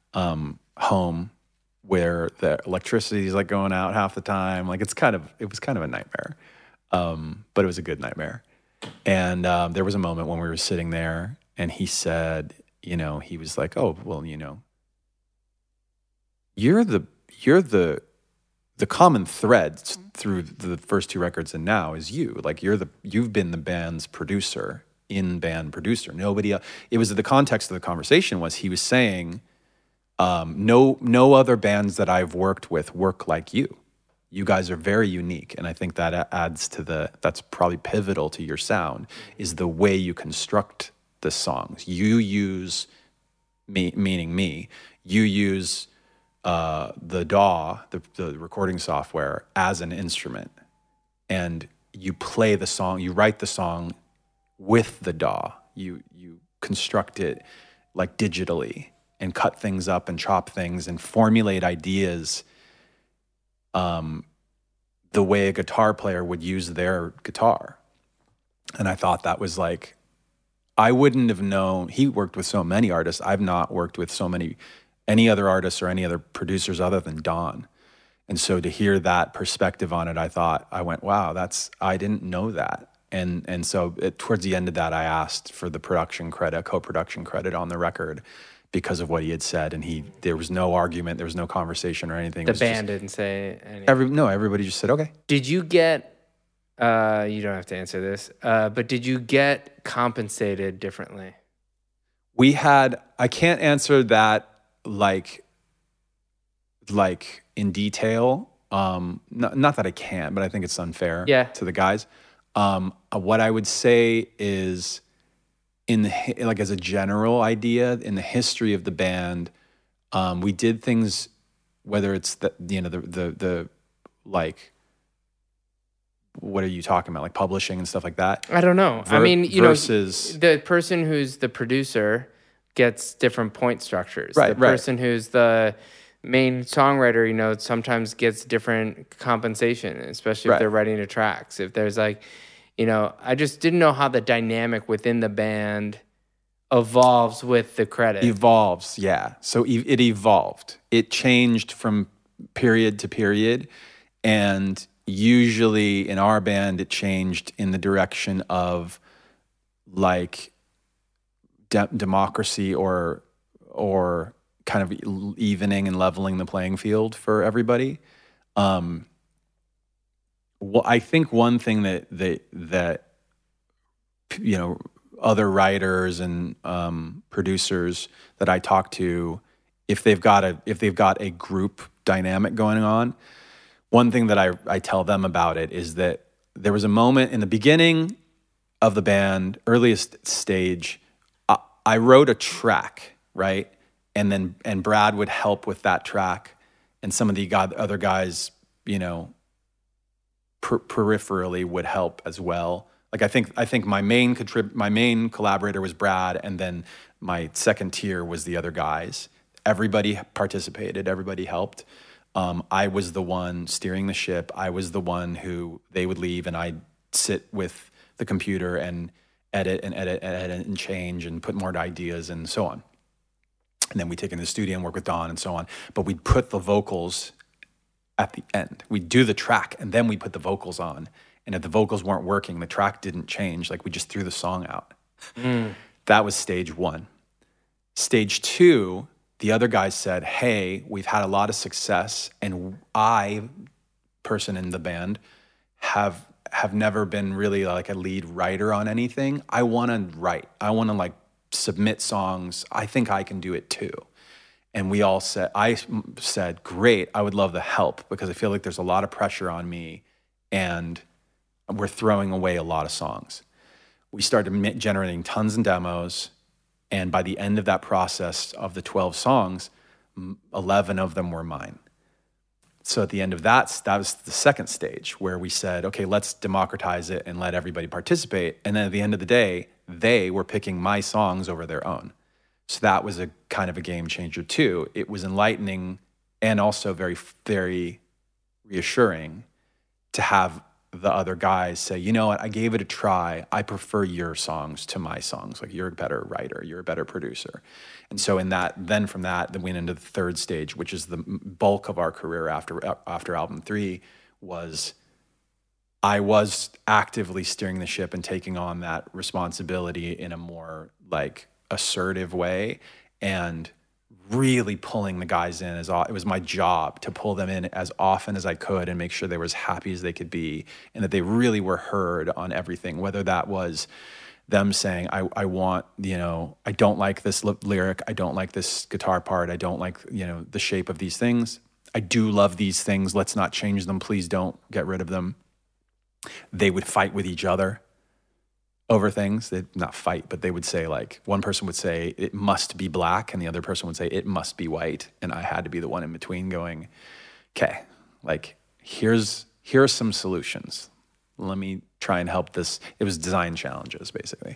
Speaker 2: home, where the electricity is like going out half the time. Like, it was kind of a nightmare, but it was a good nightmare. And there was a moment when we were sitting there, and he said, he was like, oh, well, you're the common thread through the first 2 records and now is you. Like, you've been the band's producer, in-band producer. Nobody else. It was the context of the conversation was he was saying, no other bands that I've worked with work like you. You guys are very unique, and I think that adds to that's probably pivotal to your sound, is the way you construct the songs. You use me, meaning me. You use the DAW, the recording software, as an instrument, and you play the song. You write the song with the DAW. You construct it like digitally, and cut things up and chop things and formulate ideas the way a guitar player would use their guitar. And I thought that was like, I wouldn't have known. He worked with so many artists. I've not worked with any other artists or any other producers other than Don. And so to hear that perspective on it, I went, wow, I didn't know that. And so towards the end of that, I asked for the co-production credit on the record because of what he had said. And there was no argument, there was no conversation or anything.
Speaker 1: The band didn't say anything.
Speaker 2: Everybody just said, okay.
Speaker 1: Did you get, you don't have to answer this, but did you get compensated differently?
Speaker 2: I can't answer that like in detail. Not that I can't, but I think it's unfair to the guys. What I would say is, as a general idea, in the history of the band, we did things, whether it's the what are you talking about, like publishing and stuff like that?
Speaker 1: I don't know.
Speaker 2: Versus
Speaker 1: the person who's the producer gets different point structures.
Speaker 2: Right,
Speaker 1: the person who's the main songwriter, sometimes gets different compensation, especially if they're writing the tracks. If there's I just didn't know how the dynamic within the band evolves with the credit.
Speaker 2: Evolves, yeah. So it evolved. It changed from period to period, and usually in our band, it changed in the direction of democracy or kind of evening and leveling the playing field for everybody. I think one thing that other writers and producers that I talk to, if they've got a group dynamic going on, one thing that I tell them about it is that there was a moment in the beginning of the band, earliest stage, I wrote a track, right? And Brad would help with that track, and some of the other guys, peripherally would help as well. Like I think my main collaborator was Brad, and then my second tier was the other guys. Everybody participated, everybody helped. I was the one steering the ship. I was the one who they would leave, and I'd sit with the computer and edit and change and put more ideas and so on. And then we'd take it in the studio and work with Don and so on. But we'd put the vocals at the end. We'd do the track, and then we'd put the vocals on. And if the vocals weren't working, the track didn't change. Like, we just threw the song out. That was stage one. Stage two, the other guys said, hey, we've had a lot of success, and person in the band, have never been really like a lead writer on anything. I want to write. I want to submit songs. I think I can do it too. And I said, great, I would love the help, because I feel like there's a lot of pressure on me and we're throwing away a lot of songs. We started generating tons of demos. And by the end of that process of the 12 songs, 11 of them were mine. So at the end of that was the second stage, where we said, okay, let's democratize it and let everybody participate. And then at the end of the day, they were picking my songs over their own. So that was a kind of a game changer too. It was enlightening and also very, very reassuring to have the other guys say, you know what, I gave it a try. I prefer your songs to my songs. Like, you're a better writer, you're a better producer. And so then from that, we went into the third stage, which is the bulk of our career after album 3, was I was actively steering the ship and taking on that responsibility in a more assertive way, and really pulling the guys in. It was my job to pull them in as often as I could and make sure they were as happy as they could be, and that they really were heard on everything, whether that was them saying, I want, I don't like this lyric, I don't like this guitar part, I don't like, the shape of these things. I do love these things, let's not change them, please don't get rid of them. They would fight with each other over things. They'd not fight, but they would say, one person would say, it must be black, and the other person would say, it must be white. And I had to be the one in between going, okay, here are some solutions. Let me try and help this. It was design challenges, basically.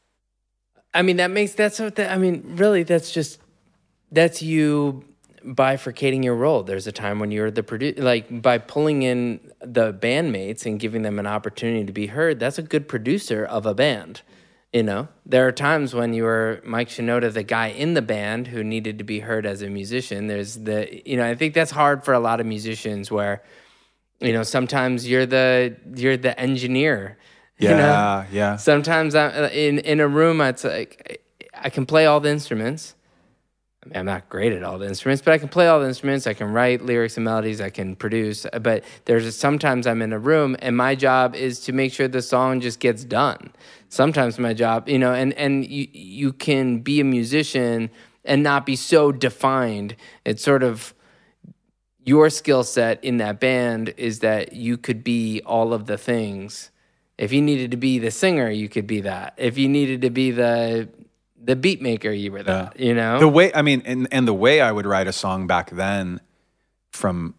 Speaker 1: I mean, really, that's you bifurcating your role. There's a time when you're the producer, by pulling in the bandmates and giving them an opportunity to be heard. That's a good producer of a band, You know, there are times when you were Mike Shinoda, the guy in the band who needed to be heard as a musician. I think that's hard for a lot of musicians where, sometimes you're the engineer.
Speaker 2: Yeah.
Speaker 1: Sometimes in a room, it's like I can play all the instruments. I mean, I'm not great at all the instruments, but I can play all the instruments. I can write lyrics and melodies. I can produce. But sometimes I'm in a room, and my job is to make sure the song just gets done. Sometimes my job, and you can be a musician and not be so defined. It's sort of your skill set in that band is that you could be all of the things. If you needed to be the singer, you could be that. If you needed to be the beat maker, you were that,
Speaker 2: The way, I mean, and the way I would write a song back then from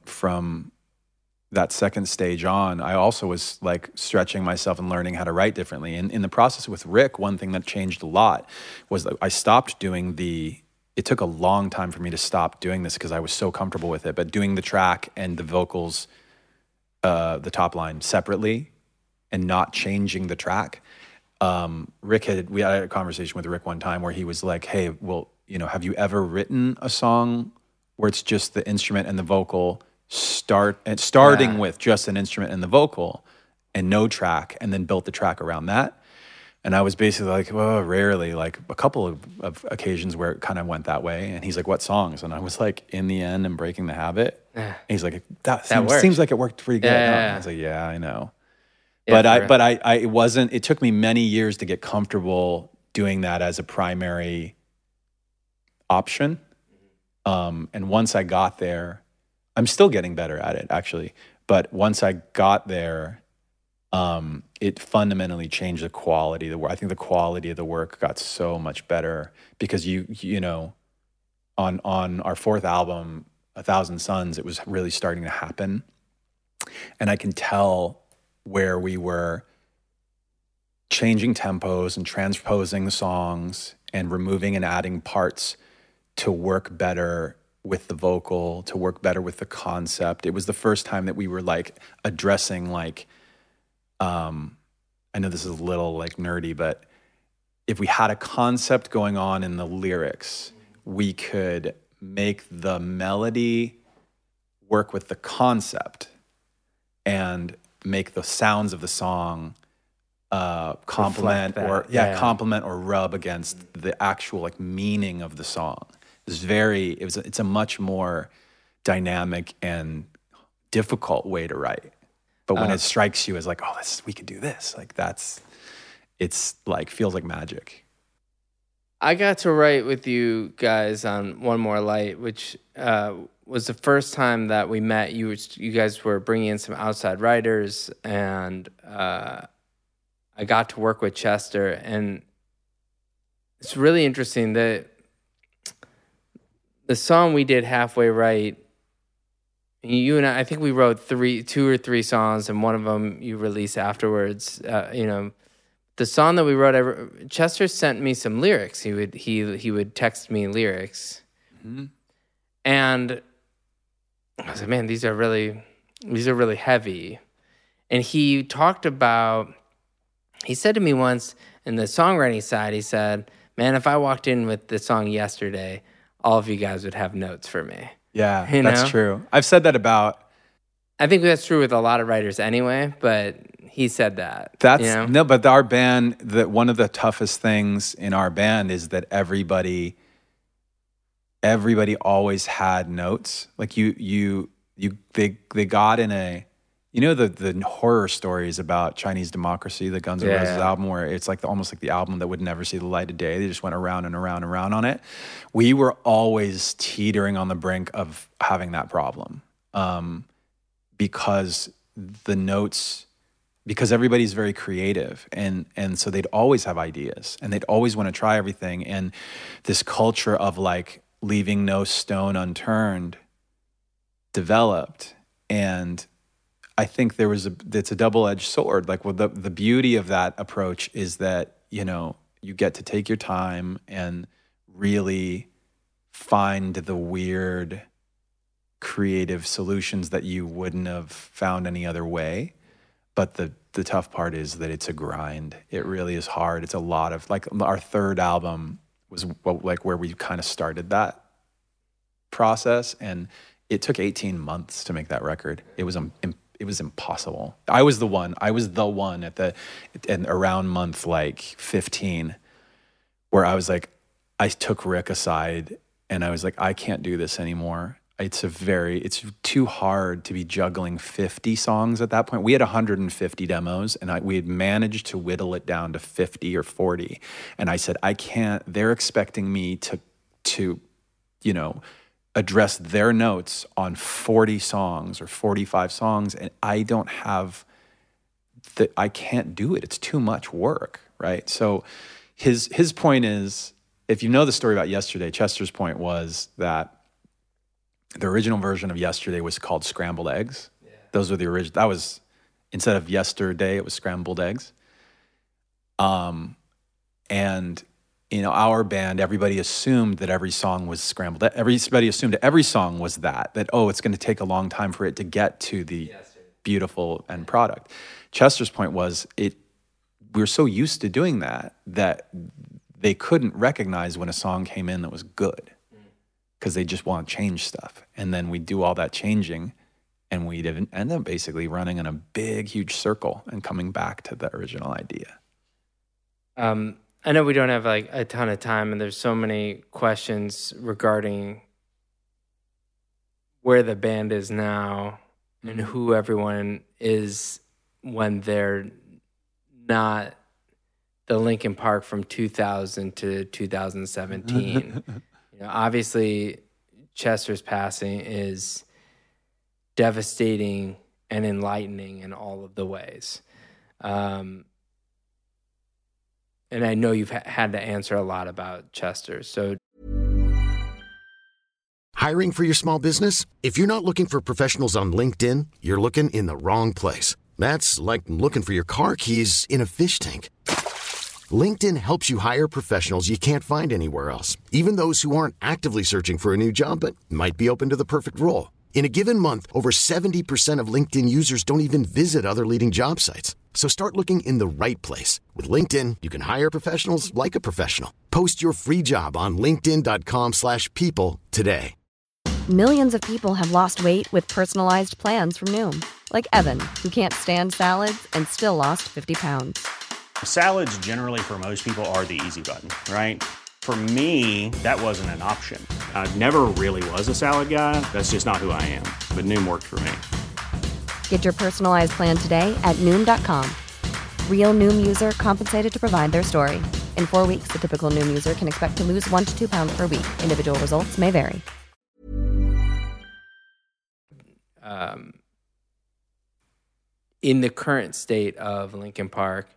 Speaker 2: that second stage on, I also was like stretching myself and learning how to write differently. And in the process with Rick, one thing that changed a lot was that I stopped doing it took a long time for me to stop doing this because I was so comfortable with it, but doing the track and the vocals, the top line separately and not changing the track. We had a conversation with Rick one time where he was like, hey, well, have you ever written a song where it's just the instrument and the vocal starting with just an instrument and the vocal and no track and then built the track around that? And I was basically like, well, rarely, like a couple of occasions where it kind of went that way. And he's like, what songs? And I was like, In the End and Breaking the Habit. And he's like, that seems like it worked pretty good.
Speaker 1: Yeah.
Speaker 2: I was like, yeah, I know.
Speaker 1: Yeah,
Speaker 2: It took me many years to get comfortable doing that as a primary option. And once I got there, I'm still getting better at it actually. But once I got there, it fundamentally changed the quality of the work. I think the quality of the work got so much better because on our fourth album, 1,000 Suns, it was really starting to happen. And I can tell where we were changing tempos and transposing the songs and removing and adding parts to work better with the vocal, to work better with the concept. It was the first time that we were like addressing like, I know this is a little like nerdy, but if we had a concept going on in the lyrics, we could make the melody work with the concept and make the sounds of the song complement or rub against the actual like meaning of the song. It's a much more dynamic and difficult way to write. But when it strikes you as like, oh, we could do this, like it's like feels like magic.
Speaker 1: I got to write with you guys on One More Light, which was the first time that we met. You guys were bringing in some outside writers, and I got to work with Chester, and it's really interesting that the song we did, Halfway Right, you and I think we wrote 2 or 3 songs, and one of them you released afterwards. The song that we wrote, Chester sent me some lyrics. He would text me lyrics, and I was like, man, these are really heavy. And he said to me once in the songwriting side, he said, man, if I walked in with the song yesterday, all of you guys would have notes for me.
Speaker 2: Yeah, that's true. I've said that about...
Speaker 1: I think that's true with a lot of writers anyway, but he said that.
Speaker 2: No, but our band, one of the toughest things in our band is that everybody always had notes. Like they got in a... the horror stories about Chinese Democracy, the Guns N' Roses album, where it's like almost like the album that would never see the light of day. They just went around and around and around on it. We were always teetering on the brink of having that problem because the notes, because everybody's very creative, and so they'd always have ideas and they'd always want to try everything. And this culture of like leaving no stone unturned developed, and I think it's a double-edged sword. Like, well, the beauty of that approach is that, you get to take your time and really find the weird creative solutions that you wouldn't have found any other way. but the tough part is that it's a grind. It really is hard. It's a lot of, like, our third album was like where we kind of started that process, and it took 18 months to make that record. It was impossible. I was the one and around month like 15 where I was like, I took Rick aside and I was like, I can't do this anymore. It's too hard to be juggling 50 songs at that point. We had 150 demos, and we had managed to whittle it down to 50 or 40. And I said, I can't. They're expecting me to, address their notes on 40 songs or 45 songs, and I don't have I can't do it. It's too much work, right? So his point is, if you know the story about Yesterday, Chester's point was that the original version of Yesterday was called Scrambled Eggs. Yeah. Those were the original. That was, instead of Yesterday, it was Scrambled Eggs. And our band, everybody assumed that every song was scrambled. Everybody assumed that every song was that it's going to take a long time for it to get to the beautiful end product. Chester's point was, we were so used to doing that they couldn't recognize when a song came in that was good, because they just want to change stuff. And then we do all that changing, and we'd end up basically running in a big, huge circle and coming back to the original idea.
Speaker 1: I know we don't have like a ton of time, and there's so many questions regarding where the band is now and who everyone is when they're not the Linkin Park from 2000 to 2017. Obviously, Chester's passing is devastating and enlightening in all of the ways. And I know you've had to answer a lot about Chester. So,
Speaker 3: Hiring for your small business? If you're not looking for professionals on LinkedIn, you're looking in the wrong place. That's like looking for your car keys in a fish tank. LinkedIn helps you hire professionals you can't find anywhere else, even those who aren't actively searching for a new job but might be open to the perfect role. In a given month, over 70% of LinkedIn users don't even visit other leading job sites. So start looking in the right place. With LinkedIn, you can hire professionals like a professional. Post your free job on linkedin.com/people today.
Speaker 4: Millions of people have lost weight with personalized plans from Noom. Like Evan, who can't stand salads and still lost 50 pounds.
Speaker 5: Salads generally for most people are the easy button, right? For me, that wasn't an option. I never really was a salad guy. That's just not who I am. But Noom worked for me.
Speaker 4: Get your personalized plan today at Noom.com. Real Noom user compensated to provide their story. In 4 weeks, the typical Noom user can expect to lose 1 to 2 pounds per week. Individual results may vary.
Speaker 1: In the current state of Linkin Park,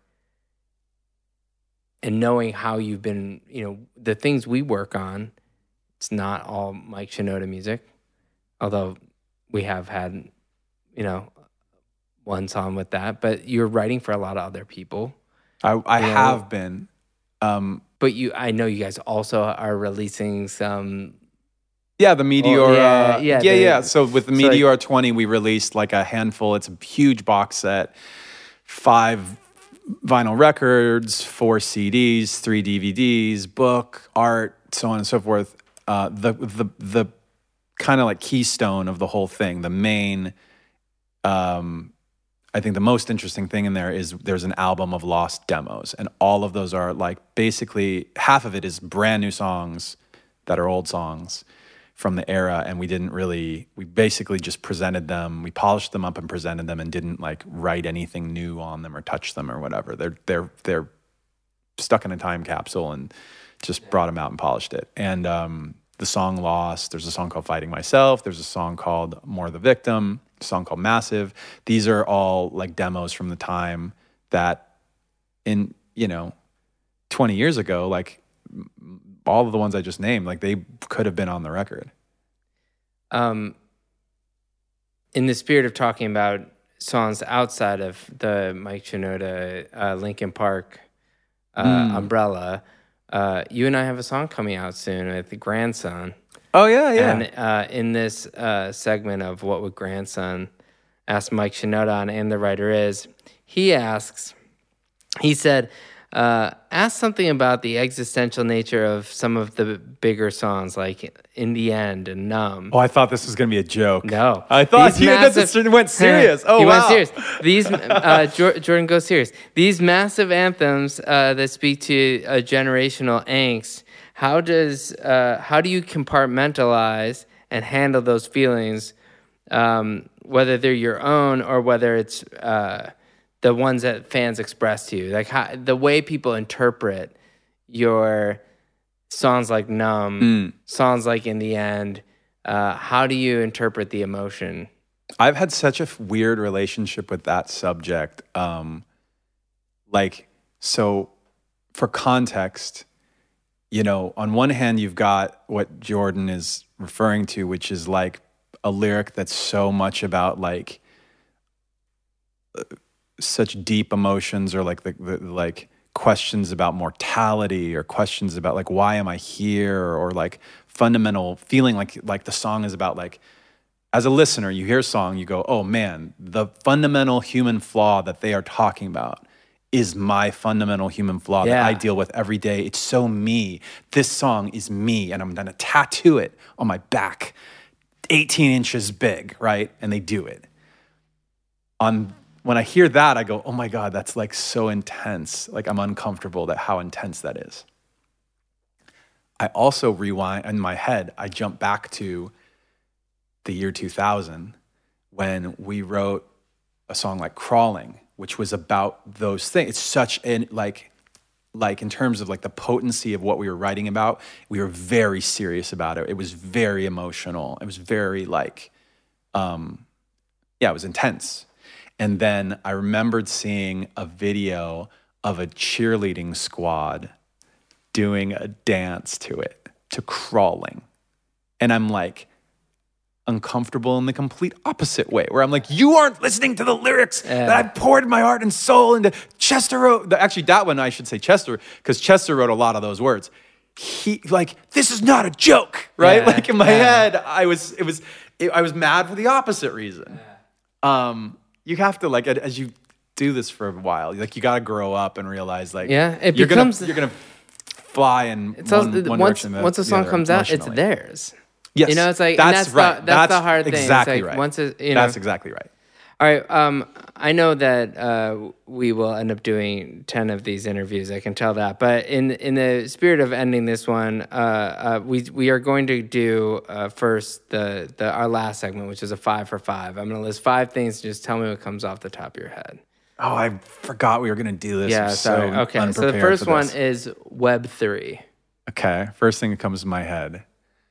Speaker 1: and knowing how you've been, the things we work on, it's not all Mike Shinoda music, although we have had, one song with that, but you're writing for a lot of other people.
Speaker 2: I have been.
Speaker 1: But I know you guys also are releasing some.
Speaker 2: Yeah, the Meteor.
Speaker 1: Yeah.
Speaker 2: So with the Meteor 20, we released like a handful. It's a huge box set, 5 vinyl records, 4 CDs, 3 DVDs, book, art, so on and so forth. The kind of like keystone of the whole thing, the main, I think the most interesting thing in there is there's an album of lost demos, and all of those are like basically half of it is brand new songs that are old songs from the era, and we basically just presented them, we polished them up and presented them, and didn't like write anything new on them or touch them or whatever. They're stuck in a time capsule, and just brought them out and polished it. And the song Lost, there's a song called Fighting Myself, there's a song called More the Victim, a song called Massive. These are all like demos from the time that in 20 years ago, like all of the ones I just named, like they could have been on the record.
Speaker 1: In the spirit of talking about songs outside of the Mike Shinoda, Linkin Park umbrella, you and I have a song coming out soon with the Grandson.
Speaker 2: Oh yeah.
Speaker 1: And in this segment of What Would Grandson asked Mike Shinoda on And the Writer Is. He said, ask something about the existential nature of some of the bigger songs, like In the End and Numb.
Speaker 2: Oh, I thought this was going to be a joke.
Speaker 1: No.
Speaker 2: I thought he went serious. Oh,
Speaker 1: he
Speaker 2: wow.
Speaker 1: went serious. These, Jordan goes serious. These massive anthems that speak to a generational angst, how do you compartmentalize and handle those feelings, whether they're your own or whether it's the ones that fans express to you, like the way people interpret your songs like Numb, songs like In the End. How do you interpret the emotion?
Speaker 2: I've had such a weird relationship with that subject. So for context, on one hand, you've got what Jordan is referring to, which is like a lyric that's so much about like such deep emotions, or like the like questions about mortality, or questions about like why am I here, or like fundamental feeling like the song is about, like, as a listener, you hear a song, you go, oh man, the fundamental human flaw that they are talking about is my fundamental human flaw that I deal with every day. It's so me. This song is me, and I'm gonna tattoo it on my back, 18 inches big, right? And they do it. When I hear that, I go, oh my God, that's like so intense. Like, I'm uncomfortable that how intense that is. I also rewind in my head, I jump back to the year 2000 when we wrote a song like Crawling, which was about those things. It's such an, like in terms of like the potency of what we were writing about, we were very serious about it. It was very emotional. It was very like, it was intense. And then I remembered seeing a video of a cheerleading squad doing a dance to it, to Crawling. And I'm like uncomfortable in the complete opposite way, where I'm like, you aren't listening to the lyrics that I poured my heart and soul into. Chester wrote, actually that one I should say Chester, because Chester wrote a lot of those words. He like, this is not a joke, right? Like in my head, I was mad for the opposite reason. You have to, like, as you do this for a while, like, you got to grow up and realize, like, you're gonna fly in one direction.
Speaker 1: Once a song comes out, it's theirs.
Speaker 2: Yes,
Speaker 1: it's like
Speaker 2: that's right.
Speaker 1: That's the hard thing.
Speaker 2: Exactly
Speaker 1: like,
Speaker 2: right. That's exactly right.
Speaker 1: All right. I know that we will end up doing 10 of these interviews. I can tell that. But in the spirit of ending this one, we are going to do first our last segment, which is a 5 for 5. I'm going to list 5 things. Just tell me what comes off the top of your head.
Speaker 2: Oh, I forgot we were going to do this.
Speaker 1: Yeah, sorry. Okay, so the first one is Web3.
Speaker 2: Okay, first thing that comes to my head.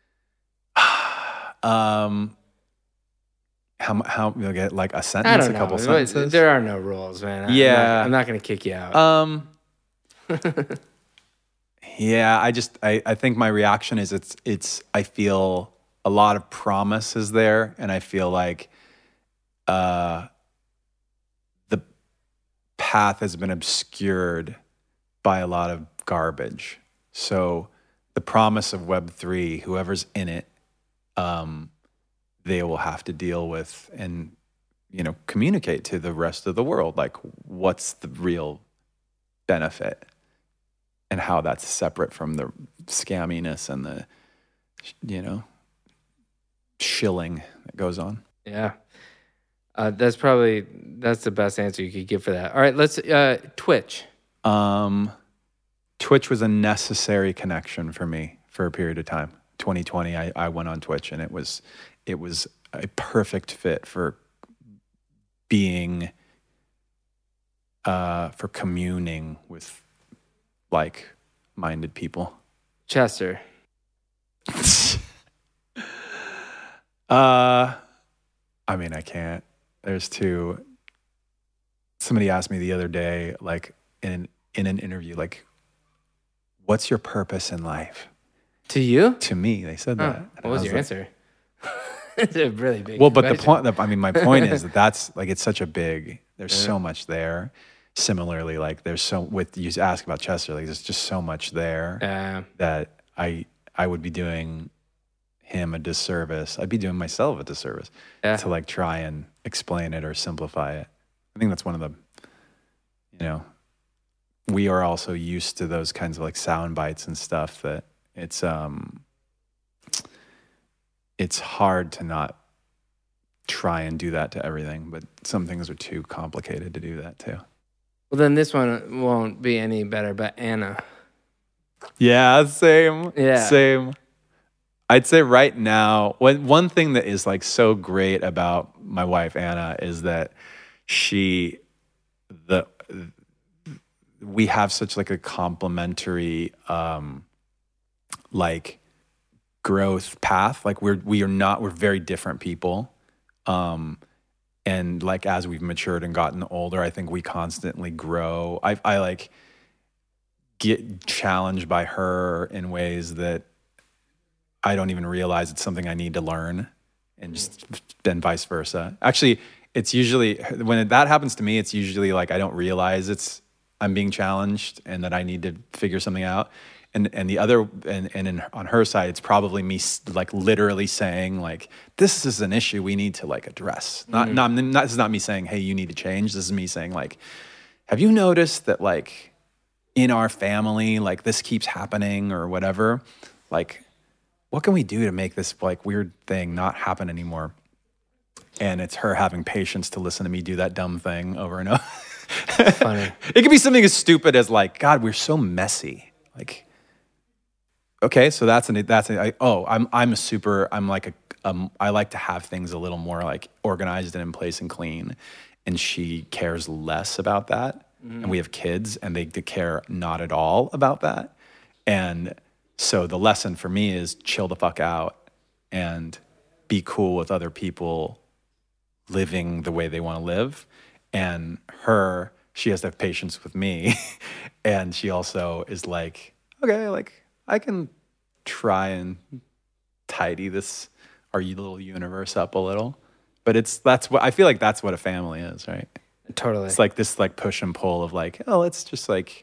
Speaker 2: How you'll get like a sentence,
Speaker 1: I don't
Speaker 2: a couple
Speaker 1: know.
Speaker 2: sentences?
Speaker 1: There are no rules, man. I'm not going to kick you out.
Speaker 2: Yeah, I think my reaction is it's I feel a lot of promise is there, and I feel like the path has been obscured by a lot of garbage. So the promise of Web3, whoever's in it, they will have to deal with and, communicate to the rest of the world, like, what's the real benefit and how that's separate from the scamminess and the, shilling that goes on.
Speaker 1: Yeah. That's the best answer you could give for that. All right, let's, Twitch.
Speaker 2: Twitch was a necessary connection for me for a period of time. 2020, I went on Twitch, and it was a perfect fit for being, for communing with like-minded people.
Speaker 1: Chester.
Speaker 2: I mean, I can't. There's two. Somebody asked me the other day, like in an interview, like, what's your purpose in life?
Speaker 1: To you?
Speaker 2: To me, they said that.
Speaker 1: What was your answer? It's a really big
Speaker 2: but
Speaker 1: question.
Speaker 2: my point is that's like, it's such a big, there's so much there. Similarly, like you ask about Chester, like there's just so much there that I would be doing him a disservice. I'd be doing myself a disservice to like try and explain it or simplify it. I think that's one of the, you know, we are also used to those kinds of like sound bites and stuff that it's hard to not try and do that to everything, but some things are too complicated to do that too.
Speaker 1: Well, then this one won't be any better, but Anna.
Speaker 2: Yeah, same.
Speaker 1: Yeah.
Speaker 2: Same. I'd say right now, one thing that is like so great about my wife Anna is that we have such like a complementary like growth path. Like we're very different people. And like as we've matured and gotten older, I think we constantly grow. I like get challenged by her in ways that I don't even realize it's something I need to learn, and just then vice versa. Actually, it's usually when that happens to me, it's usually like I don't realize I'm being challenged and that I need to figure something out. And on her side, it's probably me like literally saying like, this is an issue we need to like address. This is not me saying, hey, you need to change. This is me saying like, have you noticed that like in our family, like this keeps happening or whatever? Like, what can we do to make this like weird thing not happen anymore? And it's her having patience to listen to me do that dumb thing over and over.
Speaker 1: Funny.
Speaker 2: It could be something as stupid as like, God, we're so messy. Like, okay, so I like to have things a little more like organized and in place and clean, and she cares less about that. And we have kids, and they care not at all about that. And so the lesson for me is chill the fuck out and be cool with other people living the way they want to live. And she has to have patience with me, and she also is like, okay, like I can try and tidy our little universe up a little, but I feel like that's what a family is, right?
Speaker 1: Totally.
Speaker 2: It's like this like push and pull of like, oh, let's just like,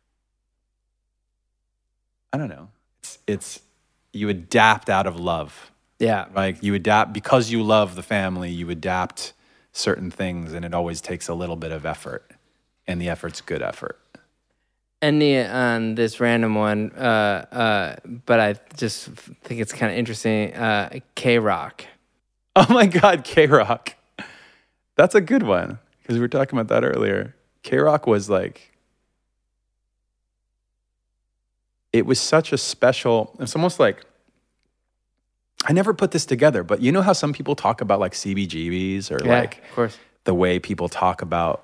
Speaker 2: I don't know. It's you adapt out of love.
Speaker 1: Yeah.
Speaker 2: Like you adapt because you love the family, you adapt certain things, and it always takes a little bit of effort, and the effort's good effort.
Speaker 1: And on this random one, but I just think it's kind of interesting. K-Rock.
Speaker 2: Oh my God, K-Rock. That's a good one, because we were talking about that earlier. K-Rock was like, it was such a special, it's almost like, I never put this together, but you know how some people talk about like CBGBs or like
Speaker 1: of course.
Speaker 2: The way people talk about,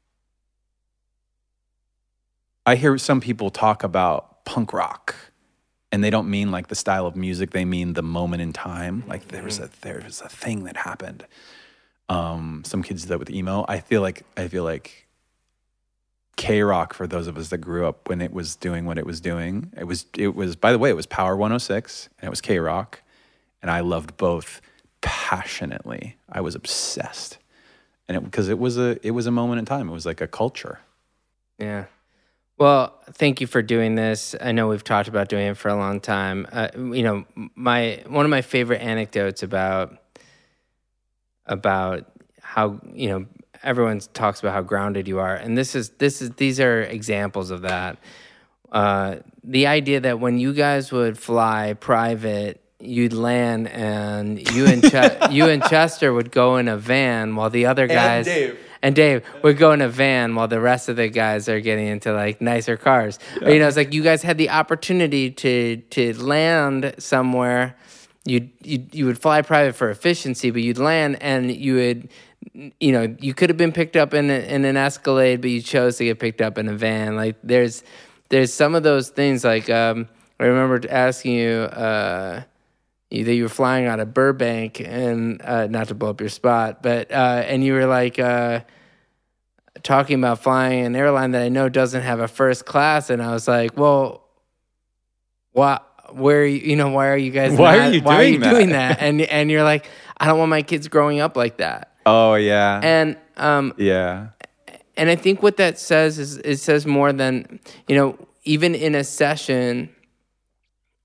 Speaker 2: I hear some people talk about punk rock, and they don't mean like the style of music, they mean the moment in time. Like there was a thing that happened. Some kids do that with emo. I feel like K-Rock, for those of us that grew up when it was doing what it was doing, it was by the way, it was Power 106 and it was K-Rock, and I loved both passionately. I was obsessed. And because it was a moment in time. It was like a culture.
Speaker 1: Yeah. Well, thank you for doing this. I know we've talked about doing it for a long time. You know, one of my favorite anecdotes about how, you know, everyone talks about how grounded you are, and these are examples of that. The idea that when you guys would fly private, you'd land, and you and Chester would go in a van while the other guys and Dave would go in a van while the rest of the guys are getting into like nicer cars. Yeah. Or, you know, it's like you guys had the opportunity to land somewhere. You would fly private for efficiency, but you'd land, and you would, you know, you could have been picked up in an Escalade, but you chose to get picked up in a van. Like there's some of those things. Like I remember asking you that you were flying out of Burbank, and not to blow up your spot, but and you were like talking about flying an airline that I know doesn't have a first class, and I was like, well, what? Where why are you guys?
Speaker 2: Why are you doing that?
Speaker 1: And you're like, I don't want my kids growing up like that.
Speaker 2: Oh yeah.
Speaker 1: And
Speaker 2: yeah.
Speaker 1: And I think what that says is it says more than, you know, even in a session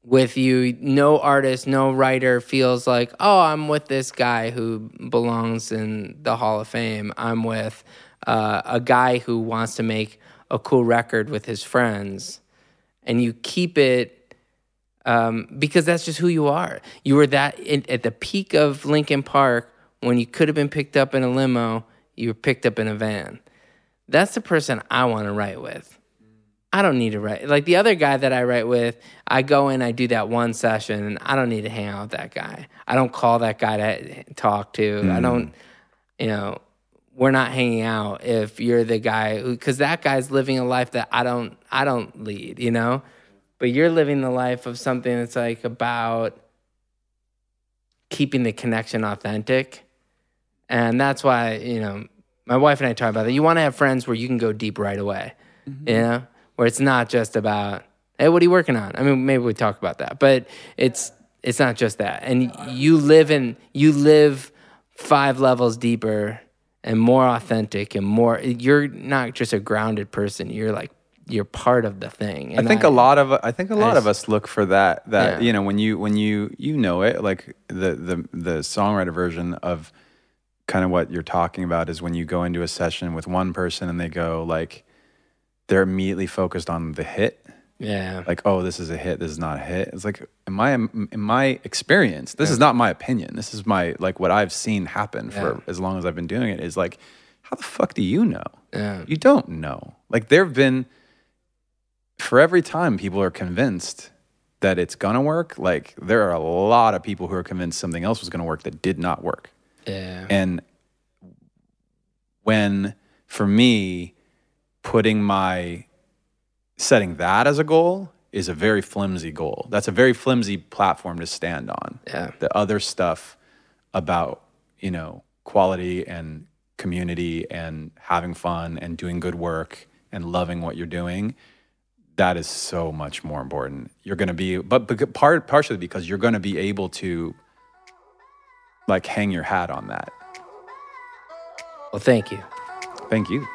Speaker 1: with you. No artist, no writer feels like, oh, I'm with this guy who belongs in the Hall of Fame. I'm with a guy who wants to make a cool record with his friends. And you keep it because that's just who you are. You were at the peak of Linkin Park when you could have been picked up in a limo, you were picked up in a van. That's the person I want to write with. I don't need to write. Like the other guy that I write with, I go in, I do that one session, and I don't need to hang out with that guy. I don't call that guy to talk to. I don't, we're not hanging out if you're the guy who, because that guy's living a life that I don't lead, But you're living the life of something that's like about keeping the connection authentic. And that's why, my wife and I talk about that. You want to have friends where you can go deep right away, where it's not just about, hey, what are you working on? I mean, maybe we talk about that, but it's not just that. And you live 5 levels deeper and more authentic and more, you're not just a grounded person. You're part of the thing. And
Speaker 2: I think a lot of us look for that, when you know it, like the songwriter version of kind of what you're talking about is when you go into a session with one person and they go like, they're immediately focused on the hit.
Speaker 1: Yeah.
Speaker 2: Like, oh, this is a hit. This is not a hit. It's like, in my experience, this is not my opinion. This is what I've seen happen for as long as I've been doing it, is like, how the fuck do you know?
Speaker 1: Yeah.
Speaker 2: You don't know. Like, there have been, for every time people are convinced that it's gonna work, like, there are a lot of people who are convinced something else was gonna work that did not work.
Speaker 1: Yeah.
Speaker 2: And when, for me, setting that as a goal is a very flimsy goal. That's a very flimsy platform to stand on.
Speaker 1: Yeah.
Speaker 2: The other stuff about, quality and community and having fun and doing good work and loving what you're doing, that is so much more important. You're going to be, but partially because you're going to be able to like hang your hat on that.
Speaker 1: Well, thank you.
Speaker 2: Thank you.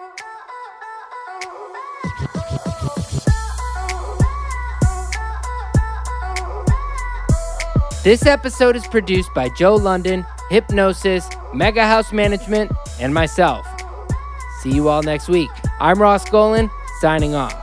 Speaker 1: This episode is produced by Joe London, Hypnosis, Mega House Management, and myself. See you all next week. I'm Ross Golan, signing off.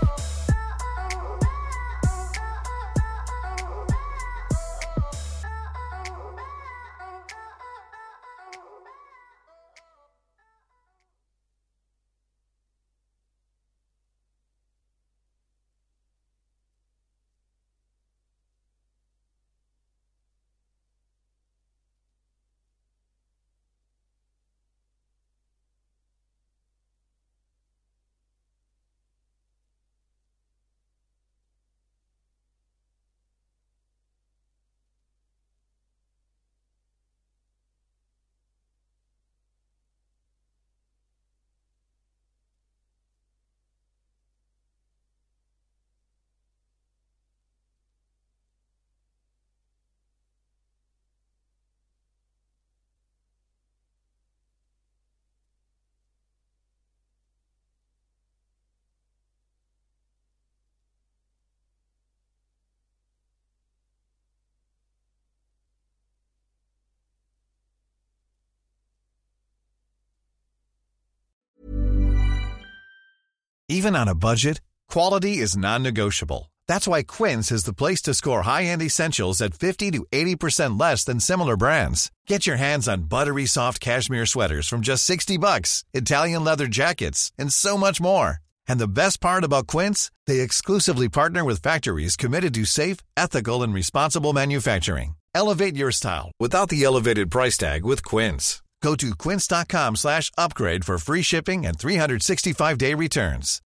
Speaker 6: Even on a budget, quality is non-negotiable. That's why Quince is the place to score high-end essentials at 50 to 80% less than similar brands. Get your hands on buttery soft cashmere sweaters from just $60, Italian leather jackets, and so much more. And the best part about Quince, they exclusively partner with factories committed to safe, ethical, and responsible manufacturing. Elevate your style without the elevated price tag with Quince. Go to quince.com/upgrade for free shipping and 365-day returns.